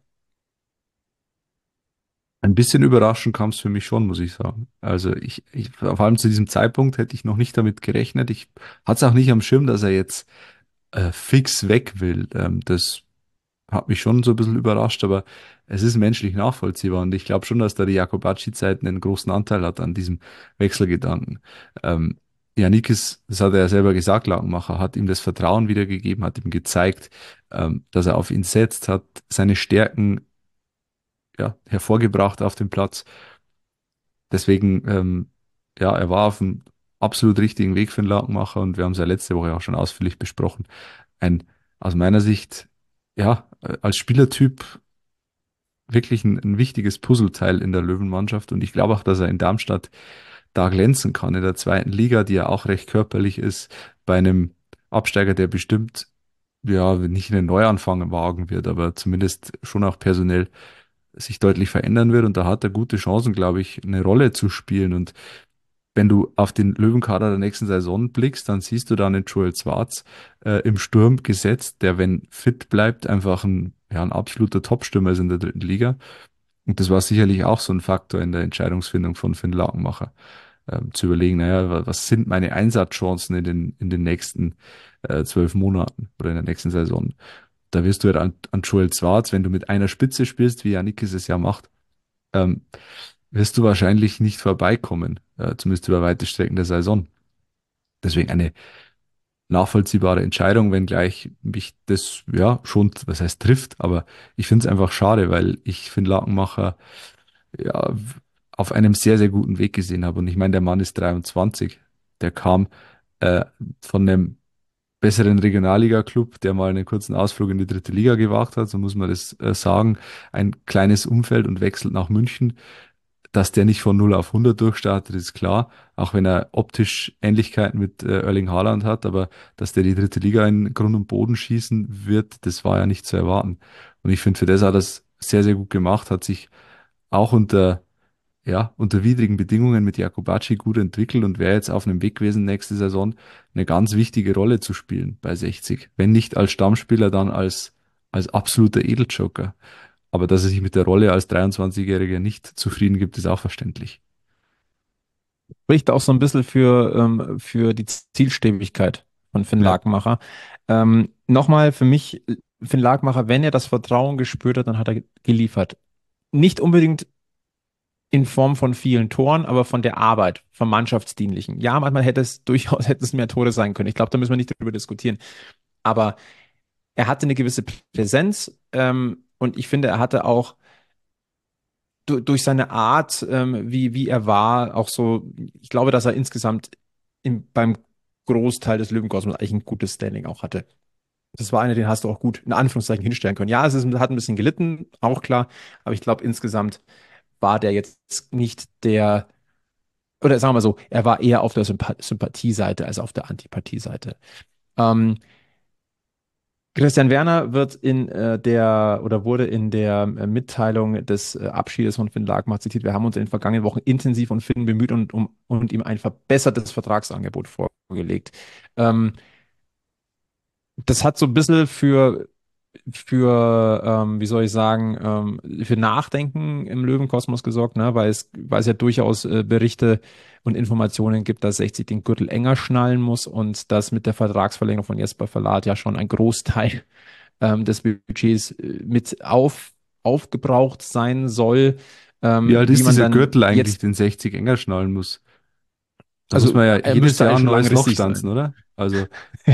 Speaker 3: Ein bisschen überraschend kam es für mich schon, muss ich sagen. Also ich, ich, vor allem zu diesem Zeitpunkt hätte ich noch nicht damit gerechnet. Ich hatte es auch nicht am Schirm, dass er jetzt äh, fix weg will. Ähm, das hat mich schon so ein bisschen überrascht, aber es ist menschlich nachvollziehbar und ich glaube schon, dass da die Jakobacci-Zeit einen großen Anteil hat an diesem Wechselgedanken. Ähm, Yannickis, das hat er ja selber gesagt, Lakenmacher, hat ihm das Vertrauen wiedergegeben, hat ihm gezeigt, ähm, dass er auf ihn setzt, hat seine Stärken ja, hervorgebracht auf dem Platz. Deswegen, ähm, ja, er war auf einem absolut richtigen Weg für den Lakenmacher und wir haben es ja letzte Woche auch schon ausführlich besprochen. Ein, aus meiner Sicht, ja, äh, als Spielertyp wirklich ein, ein wichtiges Puzzleteil in der Löwenmannschaft und ich glaube auch, dass er in Darmstadt da glänzen kann, in der zweiten Liga, die ja auch recht körperlich ist, bei einem Absteiger, der bestimmt, ja, nicht einen Neuanfang wagen wird, aber zumindest schon auch personell sich deutlich verändern wird und da hat er gute Chancen, glaube ich, eine Rolle zu spielen und wenn du auf den Löwenkader der nächsten Saison blickst, dann siehst du da einen Joel Schwarz äh, im Sturm gesetzt, der, wenn fit bleibt, einfach ein, ja, ein absoluter Top-Stürmer ist in der dritten Liga. Und das war sicherlich auch so ein Faktor in der Entscheidungsfindung von Finn Lakenmacher, ähm, zu überlegen, naja, wa- was sind meine Einsatzchancen in den, in den nächsten äh, zwölf Monaten oder in der nächsten Saison. Da wirst du halt an, an Joel Schwarz, wenn du mit einer Spitze spielst, wie Yannickis es ja macht, ähm, wirst du wahrscheinlich nicht vorbeikommen, äh, zumindest über weite Strecken der Saison. Deswegen eine nachvollziehbare Entscheidung, wenngleich mich das ja schon, was heißt trifft, aber ich finde es einfach schade, weil ich Finn Lakenmacher ja auf einem sehr, sehr guten Weg gesehen habe. Und ich meine, der Mann ist dreiundzwanzig. Der kam äh, von einem besseren Regionalliga-Club, der mal einen kurzen Ausflug in die dritte Liga gewagt hat, so muss man das äh, sagen. Ein kleines Umfeld und wechselt nach München. Dass der nicht von null auf hundert durchstartet, ist klar, auch wenn er optisch Ähnlichkeiten mit äh, Erling Haaland hat, aber dass der die dritte Liga in Grund und Boden schießen wird, das war ja nicht zu erwarten. Und ich finde, für das hat er es sehr, sehr gut gemacht, hat sich auch unter, ja, unter widrigen Bedingungen mit Jakobacci gut entwickelt und wäre jetzt auf einem Weg gewesen, nächste Saison eine ganz wichtige Rolle zu spielen bei sechzig. Wenn nicht als Stammspieler, dann als, als absoluter Edeljoker. Aber dass er sich mit der Rolle als dreiundzwanzigjähriger nicht zufrieden gibt, ist auch verständlich.
Speaker 2: Spricht auch so ein bisschen für, ähm, für die Zielstrebigkeit von Finn
Speaker 3: Ja,
Speaker 2: Lakenmacher. Ähm, nochmal für mich, Finn Lakenmacher, wenn er das Vertrauen gespürt hat, dann hat er geliefert. Nicht unbedingt in Form von vielen Toren, aber von der Arbeit, vom Mannschaftsdienlichen. Ja, manchmal hätte es durchaus hätte es mehr Tore sein können. Ich glaube, da müssen wir nicht drüber diskutieren. Aber er hatte eine gewisse Präsenz, ähm, und ich finde, er hatte auch du, durch seine Art, ähm, wie, wie er war, auch so, ich glaube, dass er insgesamt im, beim Großteil des Löwenkosmos eigentlich ein gutes Standing auch hatte. Das war einer, den hast du auch gut in Anführungszeichen hinstellen können. Ja, es ist, hat ein bisschen gelitten, auch klar, aber ich glaube, insgesamt war der jetzt nicht der, oder sagen wir mal so, er war eher auf der Sympa Sympathieseite als auf der Antipathieseite. Ähm, Christian Werner wird in äh, der oder wurde in der äh, Mitteilung des äh, Abschiedes von Finn Lakenmacher zitiert. Wir haben uns in den vergangenen Wochen intensiv um Finn bemüht und, um, und ihm ein verbessertes Vertragsangebot vorgelegt. Ähm, Das hat so ein bisschen für, für ähm, wie soll ich sagen, ähm, für Nachdenken im Löwenkosmos gesorgt, ne? Weil es, weil es ja durchaus äh, Berichte und Informationen gibt, dass sechzig den Gürtel enger schnallen muss und dass mit der Vertragsverlängerung von Jesper Verlat ja schon ein Großteil ähm, des Budgets äh, mit auf, aufgebraucht sein soll.
Speaker 3: Wie
Speaker 2: Ähm,
Speaker 3: alt
Speaker 2: wie
Speaker 3: ist
Speaker 2: man
Speaker 3: dieser
Speaker 2: dann
Speaker 3: Gürtel eigentlich,
Speaker 2: jetzt,
Speaker 3: den sechzig enger schnallen muss? Da muss
Speaker 2: also
Speaker 3: man ja
Speaker 2: er
Speaker 3: jedes
Speaker 2: müsste
Speaker 3: Jahr
Speaker 2: eigentlich
Speaker 3: ein
Speaker 2: schon
Speaker 3: neues Loch
Speaker 2: langrissig
Speaker 3: stanzen,
Speaker 2: sein.
Speaker 3: oder? Also,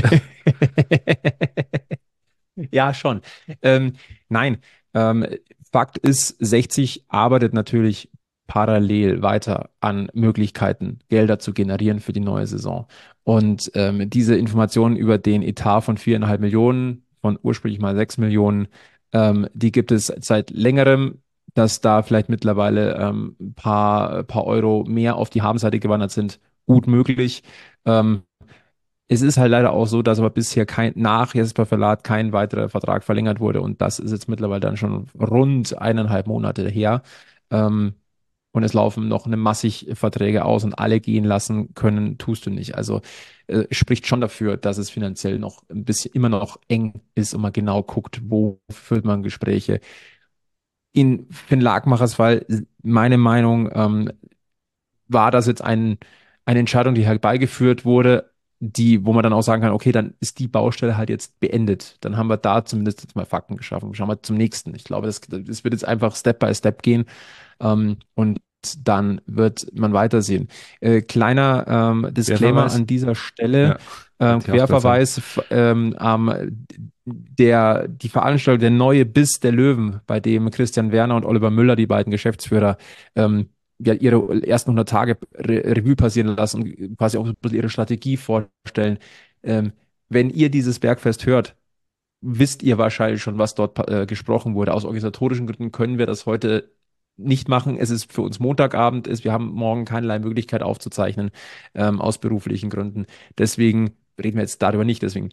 Speaker 2: Ja, schon. Ähm, nein, ähm, Fakt ist, sechzig arbeitet natürlich parallel weiter an Möglichkeiten, Gelder zu generieren für die neue Saison. Und ähm, diese Informationen über den Etat von viereinhalb Millionen, von ursprünglich mal sechs Millionen, ähm, die gibt es seit längerem, dass da vielleicht mittlerweile ähm, ein paar, paar Euro mehr auf die Habenseite gewandert sind. Gut möglich. Ähm, Es ist halt leider auch so, dass aber bisher kein, nach Jesper Verlat kein weiterer Vertrag verlängert wurde und das ist jetzt mittlerweile dann schon rund eineinhalb Monate her. Ähm, und es laufen noch eine massig Verträge aus und alle gehen lassen können, tust du nicht. Also äh, spricht schon dafür, dass es finanziell noch ein bisschen immer noch eng ist und man genau guckt, wo führt man Gespräche. In Finn Lagmachers Fall, meine Meinung, ähm, war das jetzt ein, eine Entscheidung, die herbeigeführt wurde, die, wo man dann auch sagen kann, okay, dann ist die Baustelle halt jetzt beendet. Dann haben wir da zumindest jetzt mal Fakten geschaffen. Schauen wir zum nächsten. Ich glaube, das, das wird jetzt einfach Step by Step gehen. Ähm, und dann wird man weitersehen. Äh, kleiner ähm, Disclaimer
Speaker 3: Querverweis?
Speaker 2: an dieser Stelle,
Speaker 3: Ja,
Speaker 2: ähm,
Speaker 3: wollte ich auch gerade sagen.
Speaker 2: Querverweis, f- ähm, ähm, der, die Veranstaltung, der neue Biss der Löwen, bei dem Christian Werner und Oliver Müller, die beiden Geschäftsführer, ähm, ja, ihre ersten hundert Tage Re Revue passieren lassen und quasi auch so ein bisschen ihre Strategie vorstellen. Ähm, wenn ihr dieses Bergfest hört, wisst ihr wahrscheinlich schon, was dort äh, gesprochen wurde. Aus organisatorischen Gründen können wir das heute nicht machen. Es ist für uns Montagabend, ist, wir haben morgen keinerlei Möglichkeit aufzuzeichnen, ähm, aus beruflichen Gründen. Deswegen reden wir jetzt darüber nicht. Deswegen,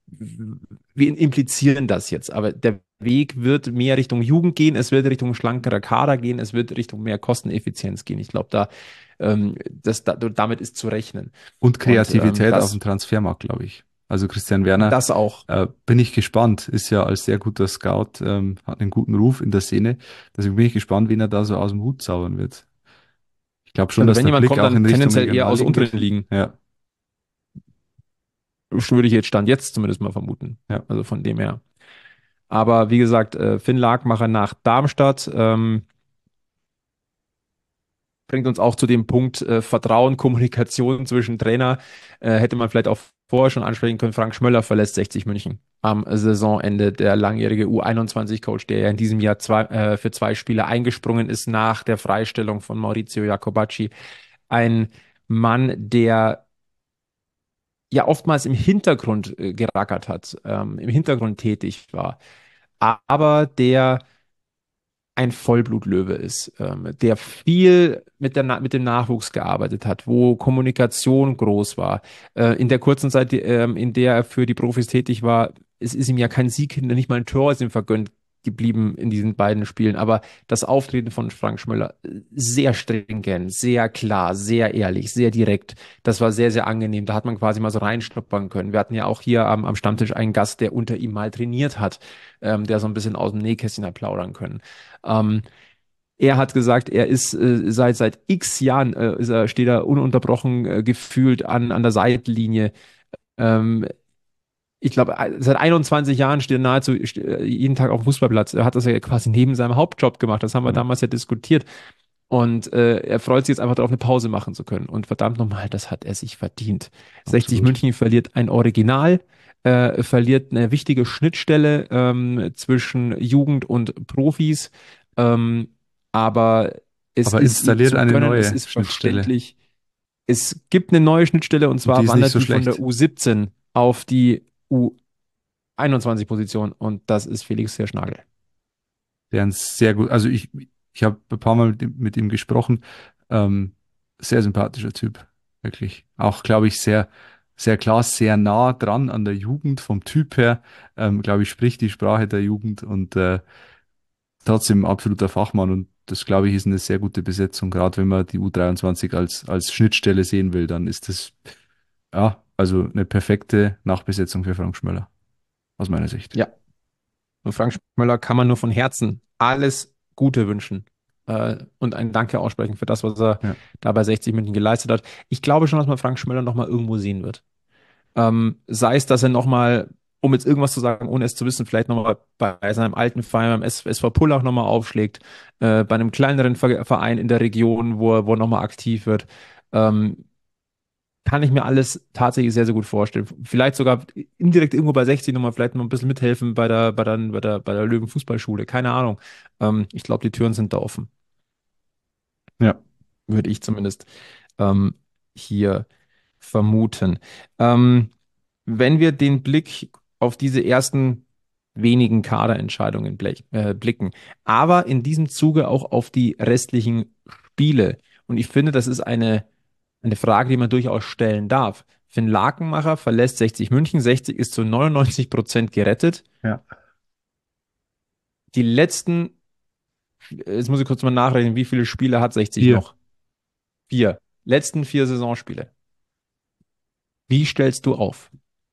Speaker 2: wir implizieren das jetzt. Aber der Weg wird mehr Richtung Jugend gehen, es wird Richtung schlankerer Kader gehen, es wird Richtung mehr Kosteneffizienz gehen. Ich glaube, da, ähm, das, da, damit ist zu rechnen.
Speaker 3: Und
Speaker 2: Und ähm,
Speaker 3: Kreativität auf dem
Speaker 2: das,
Speaker 3: Transfermarkt, glaube ich. Also Christian Werner,
Speaker 2: das auch.
Speaker 3: äh, bin ich gespannt, ist ja als sehr guter Scout, ähm, hat einen guten Ruf in der Szene. Deswegen bin ich gespannt, wen er da so aus dem Hut zaubern wird. Ich glaube schon,
Speaker 2: Also
Speaker 3: dass
Speaker 2: wenn
Speaker 3: der
Speaker 2: jemand
Speaker 3: Blick
Speaker 2: kommt,
Speaker 3: auch
Speaker 2: dann
Speaker 3: in Richtung
Speaker 2: tendenziell eher aus
Speaker 3: Regionalligen
Speaker 2: unteren
Speaker 3: geht.
Speaker 2: Ligen.
Speaker 3: Ja,
Speaker 2: Würde ich jetzt Stand jetzt zumindest mal vermuten.
Speaker 3: ja.
Speaker 2: Also von dem her. Aber wie gesagt, äh, Finn Lagmacher nach Darmstadt ähm, bringt uns auch zu dem Punkt äh, Vertrauen, Kommunikation zwischen Trainer. Äh, hätte man vielleicht auch vorher schon ansprechen können. Frank Schmöller verlässt sechzig München am Saisonende. Der langjährige U einundzwanzig-Coach, der ja in diesem Jahr zwei, äh, für zwei Spiele eingesprungen ist nach der Freistellung von Maurizio Jacobacci. Ein Mann, der ja oftmals im Hintergrund äh, gerackert hat, ähm, im Hintergrund tätig war, aber der ein Vollblutlöwe ist, ähm, der viel mit, der, Na- mit dem Nachwuchs gearbeitet hat, wo Kommunikation groß war. Äh, in der kurzen Zeit, die, ähm, in der er für die Profis tätig war, es ist ihm ja kein Sieg, nicht mal ein Tor ist ihm vergönnt geblieben in diesen beiden Spielen. Aber das Auftreten von Frank Schmöller, äh, sehr stringent, sehr klar, sehr ehrlich, sehr direkt. Das war sehr, sehr angenehm. Da hat man quasi mal so reinschnuppern können. Wir hatten ja auch hier am, am Stammtisch einen Gast, der unter ihm mal trainiert hat, ähm, der so ein bisschen aus dem Nähkästchen hat plaudern können. Ähm, er hat gesagt, er ist äh, seit seit X Jahren äh, ist er, steht er ununterbrochen äh, gefühlt an, an der Seitenlinie. Ähm, Ich glaube, seit einundzwanzig Jahren steht er nahezu st- äh, jeden Tag auf dem Fußballplatz. Er hat das ja quasi neben seinem Hauptjob gemacht. Das haben wir
Speaker 3: Ja,
Speaker 2: damals ja diskutiert. Und äh, er freut sich jetzt einfach darauf, eine Pause machen zu können. Und verdammt nochmal, das hat er sich verdient. sechzig
Speaker 3: absolut.
Speaker 2: München verliert ein Original, äh, verliert eine wichtige Schnittstelle ähm, zwischen Jugend und Profis. Ähm, aber es
Speaker 3: Aber
Speaker 2: ist ihm
Speaker 3: installiert
Speaker 2: zu
Speaker 3: eine
Speaker 2: gönnen, es
Speaker 3: neue
Speaker 2: ist
Speaker 3: Schnittstelle.
Speaker 2: verständlich. Es gibt eine neue Schnittstelle und
Speaker 3: Und die
Speaker 2: zwar
Speaker 3: ist nicht
Speaker 2: wandert
Speaker 3: so
Speaker 2: die von der
Speaker 3: schlecht.
Speaker 2: U siebzehn auf die U einundzwanzig-Position und das ist Felix Hirschnagel.
Speaker 3: Der ein sehr gut, also ich, ich habe ein paar Mal mit ihm, mit ihm gesprochen. Ähm, sehr sympathischer Typ, wirklich. Auch, glaube ich, sehr, sehr klar, sehr nah dran an der Jugend vom Typ her. Ähm, glaube ich, spricht die Sprache der Jugend und äh, trotzdem absoluter Fachmann. Und das, glaube ich, ist eine sehr gute Besetzung. Gerade wenn man die U dreiundzwanzig als, als Schnittstelle sehen will, dann ist das, ja, also eine perfekte Nachbesetzung für Frank Schmöller. aus meiner Sicht.
Speaker 2: Ja, und Frank Schmöller kann man nur von Herzen alles Gute wünschen äh, und ein Danke aussprechen für das, was er
Speaker 3: Ja.
Speaker 2: da bei sechzig München geleistet hat. Ich glaube schon, dass man Frank Schmöller nochmal irgendwo sehen wird. Ähm, sei es, dass er nochmal, um jetzt irgendwas zu sagen, ohne es zu wissen, vielleicht nochmal bei seinem alten Verein, beim S V Pullach nochmal aufschlägt, äh, bei einem kleineren Ver Verein in der Region, wo er, wo er nochmal aktiv wird. Ähm, kann ich mir alles tatsächlich sehr, sehr gut vorstellen. Vielleicht sogar indirekt irgendwo bei sechzig nochmal vielleicht noch ein bisschen mithelfen bei der, bei der, bei der, bei der Löwen Fußballschule. Keine Ahnung. Ähm, ich glaube, die Türen sind da offen.
Speaker 3: Ja.
Speaker 2: Würde ich zumindest ähm, hier vermuten. Ähm, wenn wir den Blick auf diese ersten wenigen Kaderentscheidungen blech- äh, blicken, aber in diesem Zuge auch auf die restlichen Spiele. Und ich finde, das ist eine, eine Frage, die man durchaus stellen darf. Finn Lakenmacher verlässt sechzig München, sechzig ist zu neunundneunzig Prozent gerettet.
Speaker 3: Ja.
Speaker 2: Die letzten, jetzt muss ich kurz mal nachrechnen, wie viele Spiele hat sechzig
Speaker 3: Vier.
Speaker 2: noch? Vier. Letzten vier Saisonspiele. Wie stellst du auf?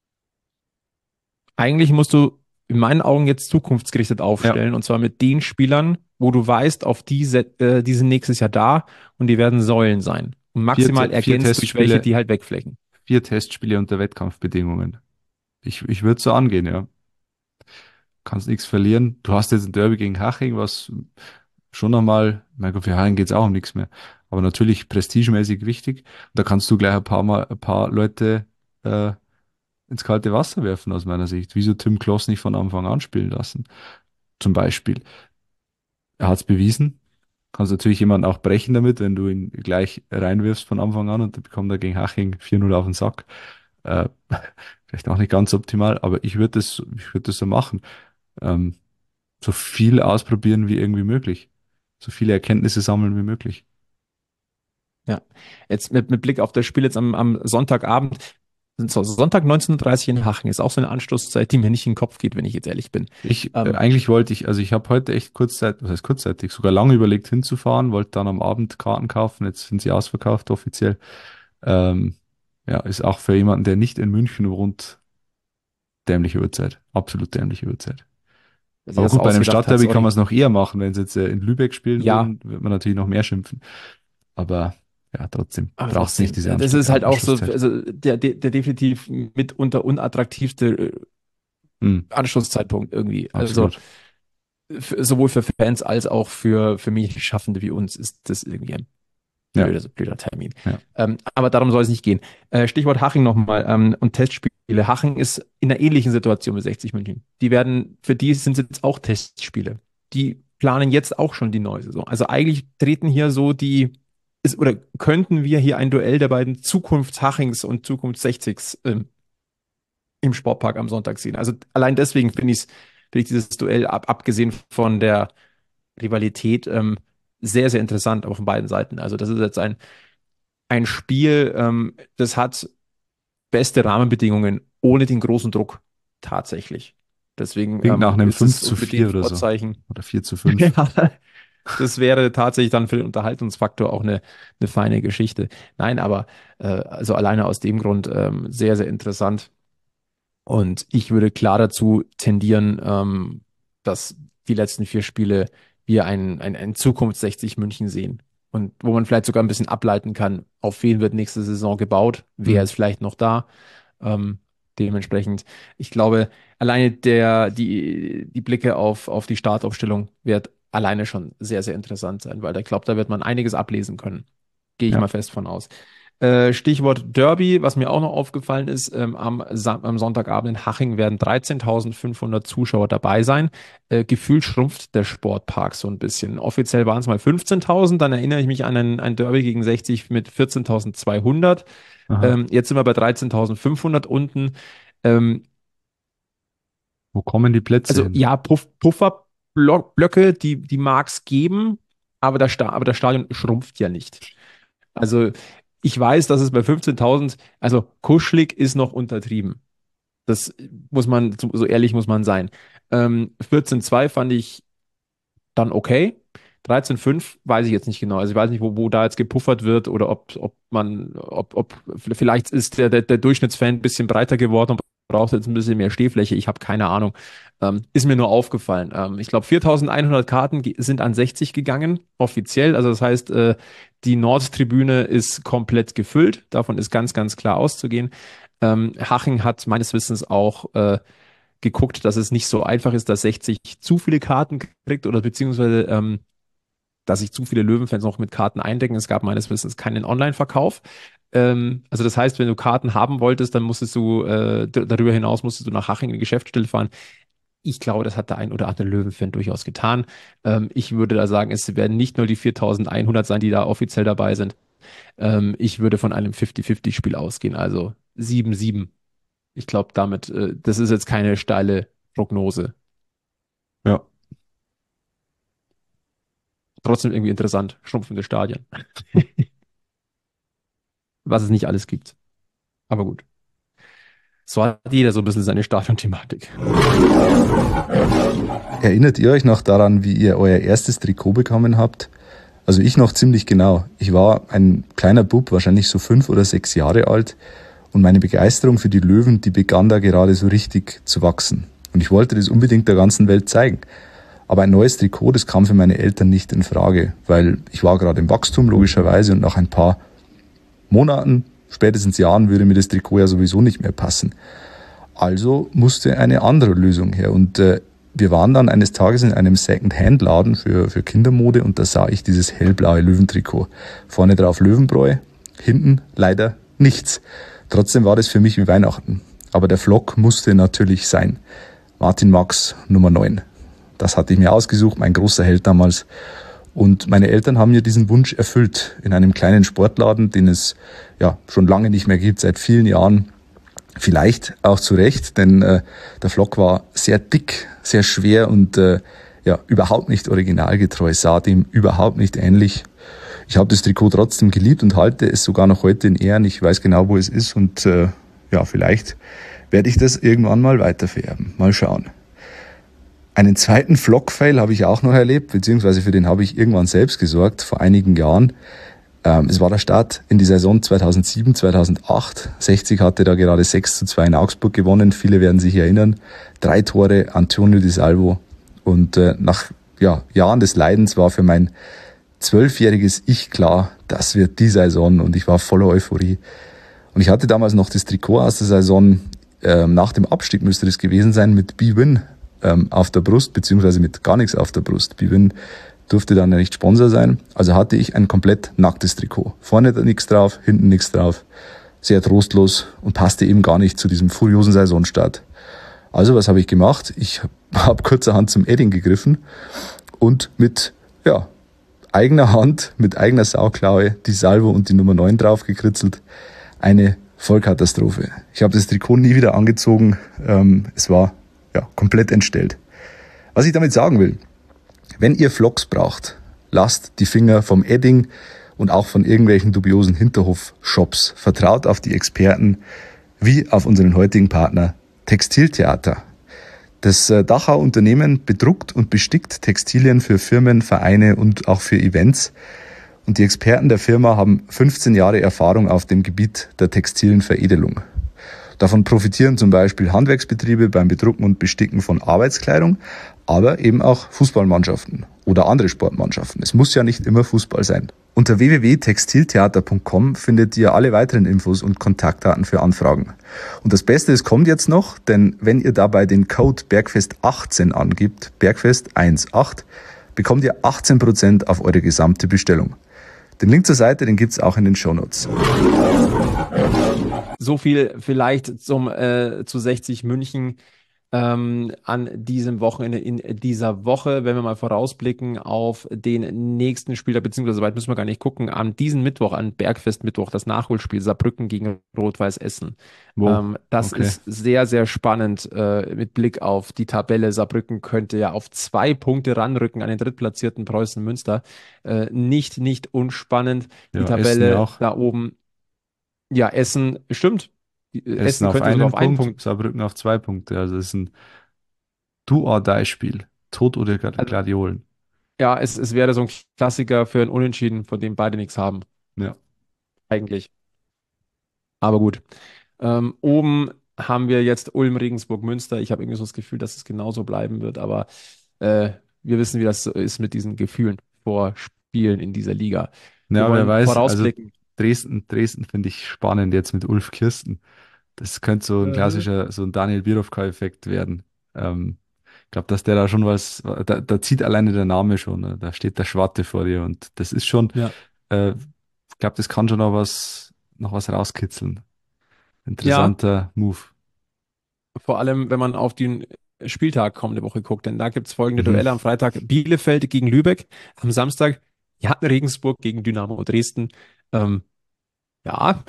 Speaker 2: Eigentlich musst du in meinen Augen jetzt zukunftsgerichtet
Speaker 3: Ja.
Speaker 2: aufstellen und zwar mit den Spielern, wo du weißt, auf die, se- äh, die sind nächstes Jahr da und die werden Säulen sein. Und
Speaker 3: Vier,
Speaker 2: maximal
Speaker 3: Te- vier
Speaker 2: ergänzt durch welche,
Speaker 3: Testspiele,
Speaker 2: die halt wegflecken.
Speaker 3: vier Testspiele unter Wettkampfbedingungen. Ich, ich würde so angehen, ja. Kannst nichts verlieren. Du hast jetzt ein Derby gegen Haching, was schon nochmal, mein Gott, für Haching geht's auch um nichts mehr. Aber natürlich prestigemäßig wichtig. Da kannst du gleich ein paar Mal, ein paar Leute äh, ins kalte Wasser werfen, aus meiner Sicht. Wieso Tim Kloss nicht von Anfang an spielen lassen? Zum Beispiel. Er hat's bewiesen. Kannst natürlich jemanden auch brechen damit, wenn du ihn gleich reinwirfst von Anfang an und dann bekommt er gegen Haching vier null auf den Sack. Äh, vielleicht auch nicht ganz optimal, aber ich würde das, ich würde das so machen. Ähm, so viel ausprobieren wie irgendwie möglich. So viele Erkenntnisse sammeln wie möglich.
Speaker 2: Ja. Jetzt mit, mit Blick auf das Spiel jetzt am, am Sonntagabend. So, Sonntag neunzehn Uhr dreißig in Haching ist auch so eine Anstoßzeit, die mir nicht in den Kopf geht, wenn ich jetzt ehrlich bin.
Speaker 3: Ich, äh,
Speaker 2: Ähm,
Speaker 3: eigentlich wollte ich, also ich habe heute echt kurzzeitig, was heißt kurzzeitig, sogar lange überlegt hinzufahren, wollte dann am Abend Karten kaufen, jetzt sind sie ausverkauft offiziell. Ähm, ja, ist auch für jemanden, der nicht in München wohnt, dämliche Uhrzeit. Absolut dämliche Uhrzeit.
Speaker 2: dass ich
Speaker 3: Aber
Speaker 2: das
Speaker 3: gut, bei einem
Speaker 2: ausgedacht hat,
Speaker 3: Stadtderby kann man
Speaker 2: sorry.
Speaker 3: es noch eher machen. Wenn sie jetzt äh, in Lübeck spielen
Speaker 2: Ja,
Speaker 3: würden, wird man natürlich noch mehr schimpfen. Aber ja, trotzdem
Speaker 2: aber
Speaker 3: braucht es nicht
Speaker 2: trotzdem,
Speaker 3: diese
Speaker 2: das
Speaker 3: Anstoß
Speaker 2: ist halt auch so,
Speaker 3: Anstoßzeit.
Speaker 2: also der, der, der definitiv mitunter unattraktivste äh,
Speaker 3: Hm,
Speaker 2: Anschlusszeitpunkt irgendwie. Also
Speaker 3: absolut.
Speaker 2: f- sowohl für Fans als auch für, für Medienschaffende wie uns ist das irgendwie ein
Speaker 3: Ja,
Speaker 2: blöder, blöder Termin.
Speaker 3: ja.
Speaker 2: Ähm, aber darum soll es nicht gehen. Äh, Stichwort Haching nochmal ähm, und Testspiele. Haching ist in einer ähnlichen Situation wie sechzig München. Die werden, für die sind es jetzt auch Testspiele. Die planen jetzt auch schon die neue Saison. Also eigentlich treten hier so die, ist, oder könnten wir hier ein Duell der beiden Zukunfts-Hachings und Zukunfts-sechzigs ähm, im Sportpark am Sonntag sehen. Also allein deswegen finde ich finde ich dieses Duell, ab, abgesehen von der Rivalität, ähm, sehr, sehr interessant, aber von beiden Seiten. Also das ist jetzt ein, ein Spiel, ähm, das hat beste Rahmenbedingungen ohne den großen Druck tatsächlich. Deswegen
Speaker 3: Klingt nach
Speaker 2: ähm,
Speaker 3: einem
Speaker 2: ist
Speaker 3: fünf
Speaker 2: es
Speaker 3: zu
Speaker 2: mit dem
Speaker 3: vier oder so.
Speaker 2: Vorzeichen.
Speaker 3: Oder vier zu
Speaker 2: Ja,
Speaker 3: fünf.
Speaker 2: das wäre tatsächlich dann für den Unterhaltungsfaktor auch eine, eine feine Geschichte. Nein, aber äh, also alleine aus dem Grund ähm, sehr, sehr interessant. Und ich würde klar dazu tendieren, ähm, dass die letzten vier Spiele wir ein, ein, ein Zukunft sechzig München sehen. Und wo man vielleicht sogar ein bisschen ableiten kann, auf wen wird nächste Saison gebaut, wer
Speaker 3: Hm,
Speaker 2: ist vielleicht noch da. Ähm, dementsprechend, ich glaube, alleine der, die, die Blicke auf, auf die Startaufstellung wird alleine schon sehr, sehr interessant sein, weil ich glaube, da wird man einiges ablesen können. Gehe ich
Speaker 3: ja,
Speaker 2: mal fest von aus. Äh, Stichwort Derby, was mir auch noch aufgefallen ist, ähm, am, Sa am Sonntagabend in Haching werden dreizehntausendfünfhundert Zuschauer dabei sein. Äh, gefühlt schrumpft der Sportpark so ein bisschen. Offiziell waren es mal fünfzehntausend, dann erinnere ich mich an ein, ein Derby gegen sechzig mit vierzehntausendzweihundert.
Speaker 3: aha.
Speaker 2: Ähm, jetzt sind wir bei dreizehntausendfünfhundert unten. Ähm,
Speaker 3: Wo kommen die Plätze
Speaker 2: also
Speaker 3: hin?
Speaker 2: ja, Puff Pufferblöcke, die, die mag es geben, aber das, Sta aber das Stadion schrumpft ja nicht. Also ich weiß, dass es bei fünfzehntausend, also kuschelig ist noch untertrieben. Das muss man, so so ehrlich muss man sein. Ähm, vierzehn Komma zwei fand ich dann okay. dreizehn Komma fünf weiß ich jetzt nicht genau. Also ich weiß nicht, wo, wo da jetzt gepuffert wird oder ob, ob man, ob, ob vielleicht ist der, der, der Durchschnittsfan ein bisschen breiter geworden, ob brauchst jetzt ein bisschen mehr Stehfläche. Ich habe keine Ahnung. Ähm, ist mir nur aufgefallen. Ähm, ich glaube, viertausendeinhundert Karten ge- sind an sechzig gegangen, offiziell. Also das heißt, äh, die Nordtribüne ist komplett gefüllt. Davon ist ganz, ganz klar auszugehen. Ähm, Haching hat meines Wissens auch äh, geguckt, dass es nicht so einfach ist, dass sechzig zu viele Karten kriegt oder beziehungsweise ähm, dass sich zu viele Löwenfans noch mit Karten eindecken. Es gab meines Wissens keinen Online-Verkauf. Ähm, also das heißt, wenn du Karten haben wolltest, dann musstest du äh, d- darüber hinaus musstest du nach Haching in die Geschäftsstelle fahren. Ich glaube, das hat der ein oder andere Löwenfan durchaus getan. Ähm, ich würde da sagen, es werden nicht nur die viertausendeinhundert sein, die da offiziell dabei sind. Ähm, ich würde von einem fünfzig fünfzig Spiel ausgehen, also sieben sieben. Ich glaube damit, äh, das ist jetzt keine steile Prognose.
Speaker 3: Ja.
Speaker 2: Trotzdem irgendwie interessant, schrumpfende Stadien. Was es nicht alles gibt. Aber gut. So hat jeder so ein bisschen seine Stadion-Thematik.
Speaker 4: Erinnert ihr euch noch daran, wie ihr euer erstes Trikot bekommen habt? Also ich noch ziemlich genau. Ich war ein kleiner Bub, wahrscheinlich so fünf oder sechs Jahre alt, und meine Begeisterung für die Löwen, die begann da gerade so richtig zu wachsen. Und ich wollte das unbedingt der ganzen Welt zeigen. Aber ein neues Trikot, das kam für meine Eltern nicht in Frage, weil ich war gerade im Wachstum logischerweise, und nach ein paar Monaten, spätestens Jahren, würde mir das Trikot ja sowieso nicht mehr passen. Also musste eine andere Lösung her, und äh, wir waren dann eines Tages in einem Second-Hand-Laden für, für Kindermode, und da sah ich dieses hellblaue Löwentrikot. Vorne drauf Löwenbräu, hinten leider nichts. Trotzdem war das für mich wie Weihnachten. Aber der Flock musste natürlich sein. Martin Max Nummer neun. Das hatte ich mir ausgesucht, mein großer Held damals. Und meine Eltern haben mir diesen Wunsch erfüllt in einem kleinen Sportladen, den es ja schon lange nicht mehr gibt, seit vielen Jahren. Vielleicht auch zu Recht, denn äh, der Flock war sehr dick, sehr schwer und äh, ja überhaupt nicht originalgetreu, sah dem überhaupt nicht ähnlich. Ich habe das Trikot trotzdem geliebt und halte es sogar noch heute in Ehren. Ich weiß genau, wo es ist, und äh, ja, vielleicht werde ich das irgendwann mal weitervererben. Mal schauen. Einen zweiten Flock-Fail habe ich auch noch erlebt, beziehungsweise für den habe ich irgendwann selbst gesorgt, vor einigen Jahren. Ähm, es war der Start in die Saison zweitausendsieben, zweitausendacht. sechzig hatte da gerade sechs zu zwei in Augsburg gewonnen. Viele werden sich erinnern. Drei Tore, Antonio Di Salvo. Und äh, nach ja, Jahren des Leidens war für mein zwölfjähriges Ich klar, das wird die Saison, und ich war voller Euphorie. Und ich hatte damals noch das Trikot aus der Saison, ähm, nach dem Abstieg müsste das gewesen sein, mit B-Win ähm, auf der Brust, beziehungsweise mit gar nichts auf der Brust. B-Win durfte dann ja nicht Sponsor sein, also hatte ich ein komplett nacktes Trikot. Vorne nichts drauf, hinten nichts drauf, sehr trostlos und passte eben gar nicht zu diesem furiosen Saisonstart. Also was habe ich gemacht? Ich habe kurzerhand zum Edding gegriffen und mit ja eigener Hand, mit eigener Sauklaue die Salvo und die Nummer neun drauf gekritzelt. Eine Vollkatastrophe. Ich habe das Trikot nie wieder angezogen. Ähm, es war ja komplett entstellt. Was ich damit sagen will: Wenn ihr Flocks braucht, lasst die Finger vom Edding und auch von irgendwelchen dubiosen Hinterhof-Shops. Vertraut auf die Experten, wie auf unseren heutigen Partner Textiltheater. Das Dachauer Unternehmen bedruckt und bestickt Textilien für Firmen, Vereine und auch für Events. Und die Experten der Firma haben fünfzehn Jahre Erfahrung auf dem Gebiet der textilen Veredelung. Davon profitieren zum Beispiel Handwerksbetriebe beim Bedrucken und Besticken von Arbeitskleidung, aber eben auch Fußballmannschaften oder andere Sportmannschaften. Es muss ja nicht immer Fußball sein. Unter w w w punkt textiltheater punkt com findet ihr alle weiteren Infos und Kontaktdaten für Anfragen. Und das Beste, es kommt jetzt noch, denn wenn ihr dabei den Code Bergfest achtzehn angibt, Bergfest achtzehn, bekommt ihr achtzehn Prozent auf eure gesamte Bestellung. Den Link zur Seite, den gibt's auch in den Shownotes.
Speaker 2: So viel vielleicht zum äh, zu sechzig München ähm, an diesem Wochenende, in dieser Woche. Wenn wir mal vorausblicken auf den nächsten Spieltag, beziehungsweise weit müssen wir gar nicht gucken, an diesen Mittwoch, an Bergfest-Mittwoch, das Nachholspiel Saarbrücken gegen Rot-Weiß Essen.
Speaker 3: Wow.
Speaker 2: Ähm, das
Speaker 3: Okay.
Speaker 2: ist sehr, sehr spannend äh, mit Blick auf die Tabelle. Saarbrücken könnte ja auf zwei Punkte ranrücken an den drittplatzierten Preußen Münster. Äh, nicht, nicht unspannend. Die
Speaker 3: Ja, Essen
Speaker 2: Tabelle
Speaker 3: auch.
Speaker 2: da oben. Ja, Essen, stimmt. Die- äh,
Speaker 3: Essen
Speaker 2: Essen
Speaker 3: auf
Speaker 2: könnte sogar
Speaker 3: einen
Speaker 2: auf einen
Speaker 3: Punkt,
Speaker 2: Punkt.
Speaker 3: Saarbrücken auf zwei Punkte. Also es ist ein Do-or-Die-Spiel. Tod oder Glad-
Speaker 2: Also,
Speaker 3: Gladiolen.
Speaker 2: ja, es, es wäre so ein Klassiker für ein Unentschieden, von dem beide nichts haben,
Speaker 3: Ja.
Speaker 2: eigentlich. Aber gut. Ähm, oben haben wir jetzt Ulm, Regensburg, Münster. Ich habe irgendwie so das Gefühl, dass es genauso bleiben wird, aber äh, wir wissen, wie das so ist mit diesen Gefühlen vor Spielen in dieser Liga. Wir
Speaker 3: Ja, wer
Speaker 2: wollen
Speaker 3: weiß, also
Speaker 2: vorausblicken.
Speaker 3: Dresden, Dresden finde ich spannend jetzt mit Ulf Kirsten. Das könnte so ein
Speaker 2: Mhm.
Speaker 3: klassischer, so ein Daniel Birovka-Effekt werden. Ähm, ich glaube, dass der da schon was, da, da zieht alleine der Name schon, ne? Da steht der Schwatte vor dir und das ist schon,
Speaker 2: Ja.
Speaker 3: äh, ich glaube, das kann schon noch was, noch was rauskitzeln.
Speaker 2: Ja,
Speaker 3: Interessanter Move.
Speaker 2: vor allem, wenn man auf den Spieltag kommende Woche guckt, denn da gibt es folgende
Speaker 3: Mhm.
Speaker 2: Duelle am Freitag: Bielefeld gegen Lübeck, am Samstag ja, Regensburg gegen Dynamo Dresden. Ähm, ja,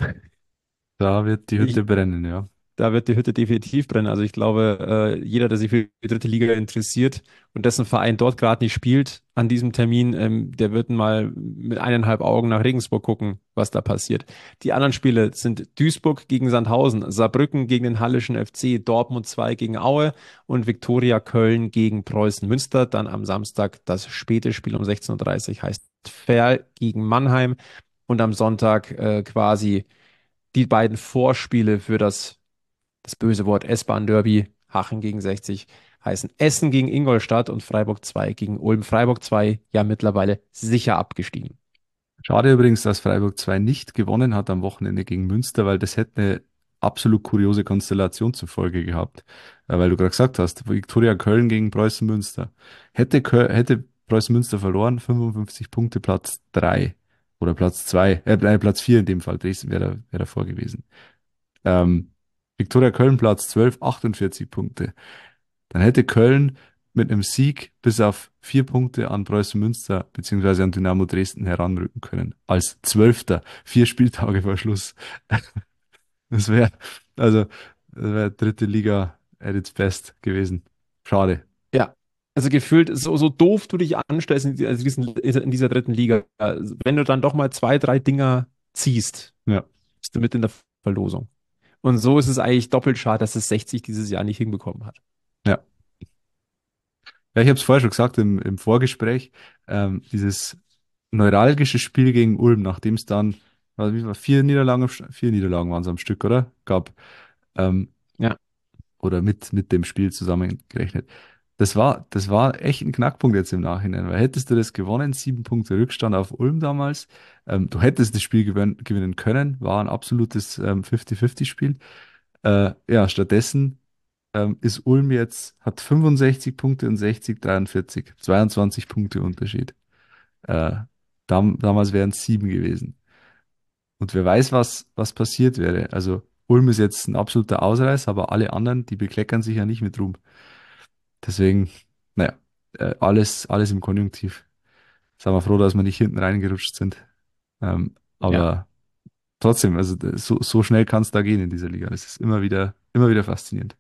Speaker 3: Da wird die Hütte
Speaker 2: ich,
Speaker 3: brennen, ja.
Speaker 2: da wird die Hütte definitiv brennen. Also ich glaube, äh, jeder, der sich für die dritte Liga interessiert und dessen Verein dort gerade nicht spielt an diesem Termin, ähm, der wird mal mit eineinhalb Augen nach Regensburg gucken, was da passiert. Die anderen Spiele sind Duisburg gegen Sandhausen, Saarbrücken gegen den Hallischen F C, Dortmund zwei gegen Aue und Viktoria Köln gegen Preußen Münster. Dann am Samstag das späte Spiel um sechzehn Uhr dreißig heißt Verl gegen Mannheim und am Sonntag äh, quasi die beiden Vorspiele für das das böse Wort S-Bahn-Derby, Hachen gegen sechzig, heißen Essen gegen Ingolstadt und Freiburg zwei gegen Ulm. Freiburg zwei ja mittlerweile sicher abgestiegen.
Speaker 3: Schade übrigens, dass Freiburg zwei nicht gewonnen hat am Wochenende gegen Münster, weil das hätte eine absolut kuriose Konstellation zur Folge gehabt. Äh, Weil du gerade gesagt hast, Viktoria Köln gegen Preußen Münster. Hätte, Köl hätte Preußen Münster verloren, fünfundfünfzig Punkte, Platz drei oder Platz zwei, äh, nein, Platz vier in dem Fall. Dresden wäre da, wäre davor gewesen. Ähm, Viktoria Köln Platz zwölf, achtundvierzig Punkte. Dann hätte Köln mit einem Sieg bis auf vier Punkte an Preußen Münster beziehungsweise an Dynamo Dresden heranrücken können. Als Zwölfter, vier Spieltage vor Schluss. Das wäre, also, das wäre dritte Liga at its best gewesen. Schade.
Speaker 2: Ja, also gefühlt, so, so doof du dich anstellst in, die- also diesen, in dieser dritten Liga, also wenn du dann doch mal zwei, drei Dinger ziehst,
Speaker 3: Ja,
Speaker 2: bist du mit in der Verlosung. Und so ist es eigentlich doppelt schade, dass es sechzig dieses Jahr nicht hinbekommen hat.
Speaker 3: ja. Ja, ich habe es vorher schon gesagt im, im Vorgespräch, ähm, dieses neuralgische Spiel gegen Ulm, nachdem es dann, was, wie war, vier Niederlagen, am St- vier Niederlagen waren es am Stück, oder? Gab. Ähm,
Speaker 2: Ja,
Speaker 3: oder mit, mit dem Spiel zusammengerechnet. Das war, das war echt ein Knackpunkt jetzt im Nachhinein, weil hättest du das gewonnen, sieben Punkte Rückstand auf Ulm damals, ähm, du hättest das Spiel gewön- gewinnen können, war ein absolutes ähm, fünfzig fünfzig-Spiel. Äh, ja, stattdessen ähm, ist Ulm jetzt, hat fünfundsechzig Punkte und sechzig, dreiundvierzig, zweiundzwanzig Punkte Unterschied. Äh, dam damals wären es sieben gewesen. Und wer weiß, was, was passiert wäre. Also Ulm ist jetzt ein absoluter Ausreißer, aber alle anderen, die bekleckern sich ja nicht mit Ruhm. Deswegen, naja, äh, alles, alles im Konjunktiv. Sind wir froh, dass wir nicht hinten reingerutscht sind. Ähm,
Speaker 2: ja.
Speaker 3: aber trotzdem, also d- so, so schnell kann es da gehen in dieser Liga. Das ist immer wieder, immer wieder faszinierend.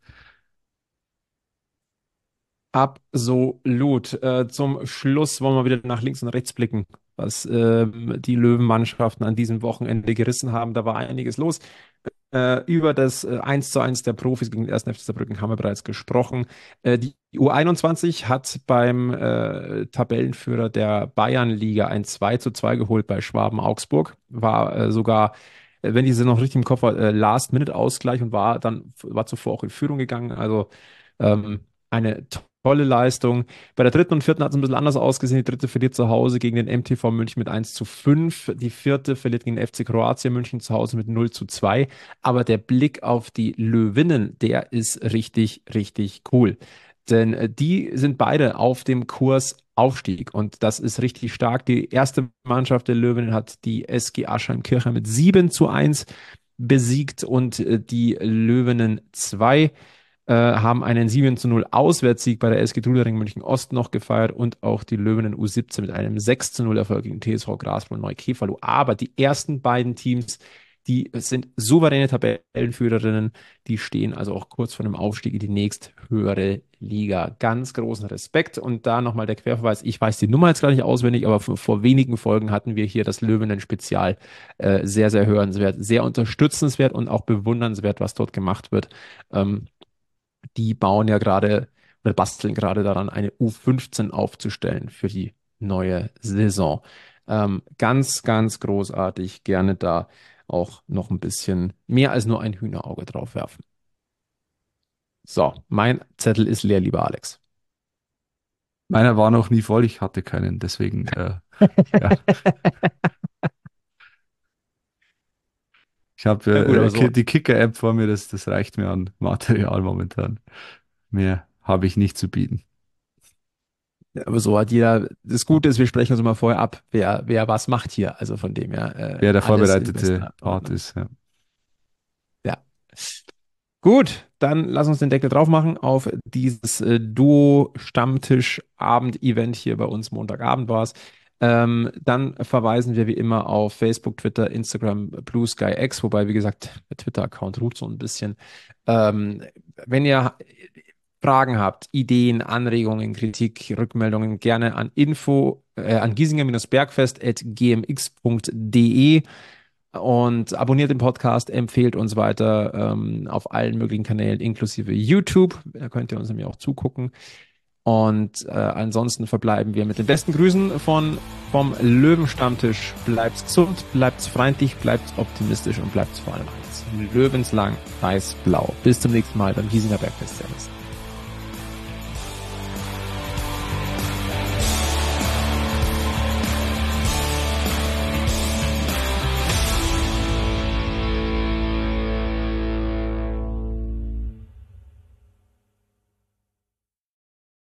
Speaker 2: Absolut. Äh, zum Schluss wollen wir wieder nach links und rechts blicken, was ähm, die Löwenmannschaften an diesem Wochenende gerissen haben. Da war einiges los. Äh, über das äh, eins zu eins der Profis gegen den ersten F C Saarbrücken haben wir bereits gesprochen. Äh, die U einundzwanzig hat beim äh, Tabellenführer der Bayernliga ein zwei zu zwei geholt bei Schwaben Augsburg. War äh, sogar, äh, wenn ich es noch richtig im Kopf habe, äh, Last-Minute-Ausgleich und war dann war zuvor auch in Führung gegangen. Also ähm, eine tolle Leistung. Bei der dritten und vierten hat es ein bisschen anders ausgesehen. Die dritte verliert zu Hause gegen den M T V München mit eins zu fünf. Die vierte verliert gegen den F C Kroatien München zu Hause mit null zu zwei. Aber der Blick auf die Löwinnen, der ist richtig, richtig cool. Denn äh, die sind beide auf dem Kurs Aufstieg und das ist richtig stark. Die erste Mannschaft der Löwinnen hat die S G Aschheim-Kirchheim mit sieben zu eins besiegt und äh, die Löwinnen zwei äh, haben einen sieben zu null Auswärtssieg bei der S G Trudering München Ost noch gefeiert und auch die Löwinnen U siebzehn mit einem sechs zu null Erfolg gegen T S V Grasbronn Neukeferloh. Aber die ersten beiden Teams, die sind souveräne Tabellenführerinnen, die stehen also auch kurz vor dem Aufstieg in die nächsthöhere Liga. Ganz großen Respekt. Und da nochmal der Querverweis, ich weiß die Nummer jetzt gar nicht auswendig, aber vor, vor wenigen Folgen hatten wir hier das Löwinnen-Spezial. Äh, sehr, sehr hörenswert, sehr unterstützenswert und auch bewundernswert, was dort gemacht wird. Ähm, die bauen ja gerade oder basteln gerade daran, eine U fünfzehn aufzustellen für die neue Saison. Ähm, ganz, ganz großartig. Gerne da auch noch ein bisschen mehr als nur ein Hühnerauge drauf werfen. So, mein Zettel ist leer, lieber Alex.
Speaker 3: Meiner war noch nie voll, ich hatte keinen, deswegen, äh, ja. Ich habe
Speaker 2: Ja, gut, aber
Speaker 3: äh,
Speaker 2: so-
Speaker 3: die Kicker-App vor mir, das, das reicht mir an Material momentan. Mehr habe ich nicht zu bieten.
Speaker 2: Aber so hat jeder, das Gute ist, wir sprechen uns immer vorher ab, wer, wer was macht hier. Also von dem her. Äh,
Speaker 3: Wer der
Speaker 2: alles in
Speaker 3: vorbereitete
Speaker 2: bester
Speaker 3: Part
Speaker 2: Ordnung.
Speaker 3: ist, ja.
Speaker 2: Ja. Gut, dann lass uns den Deckel drauf machen auf dieses äh, Duo-Stammtisch-Abend-Event hier bei uns. Montagabend war es. Ähm, dann verweisen wir wie immer auf Facebook, Twitter, Instagram, Blue Sky X, wobei, wie gesagt, der Twitter-Account ruht so ein bisschen. Ähm, wenn ihr Fragen habt, Ideen, Anregungen, Kritik, Rückmeldungen, gerne an info, äh, an giesinger-bergfest at gmx punkt de und abonniert den Podcast, empfehlt uns weiter ähm, auf allen möglichen Kanälen, inklusive YouTube. Da könnt ihr uns nämlich auch zugucken. Und äh, ansonsten verbleiben wir mit den besten Grüßen von, vom Löwenstammtisch. Bleibt gesund, bleibt freundlich, bleibt optimistisch und bleibt vor allem eins. Löwenslang, weiß-blau. Bis zum nächsten Mal beim Giesinger Bergfest. Servus.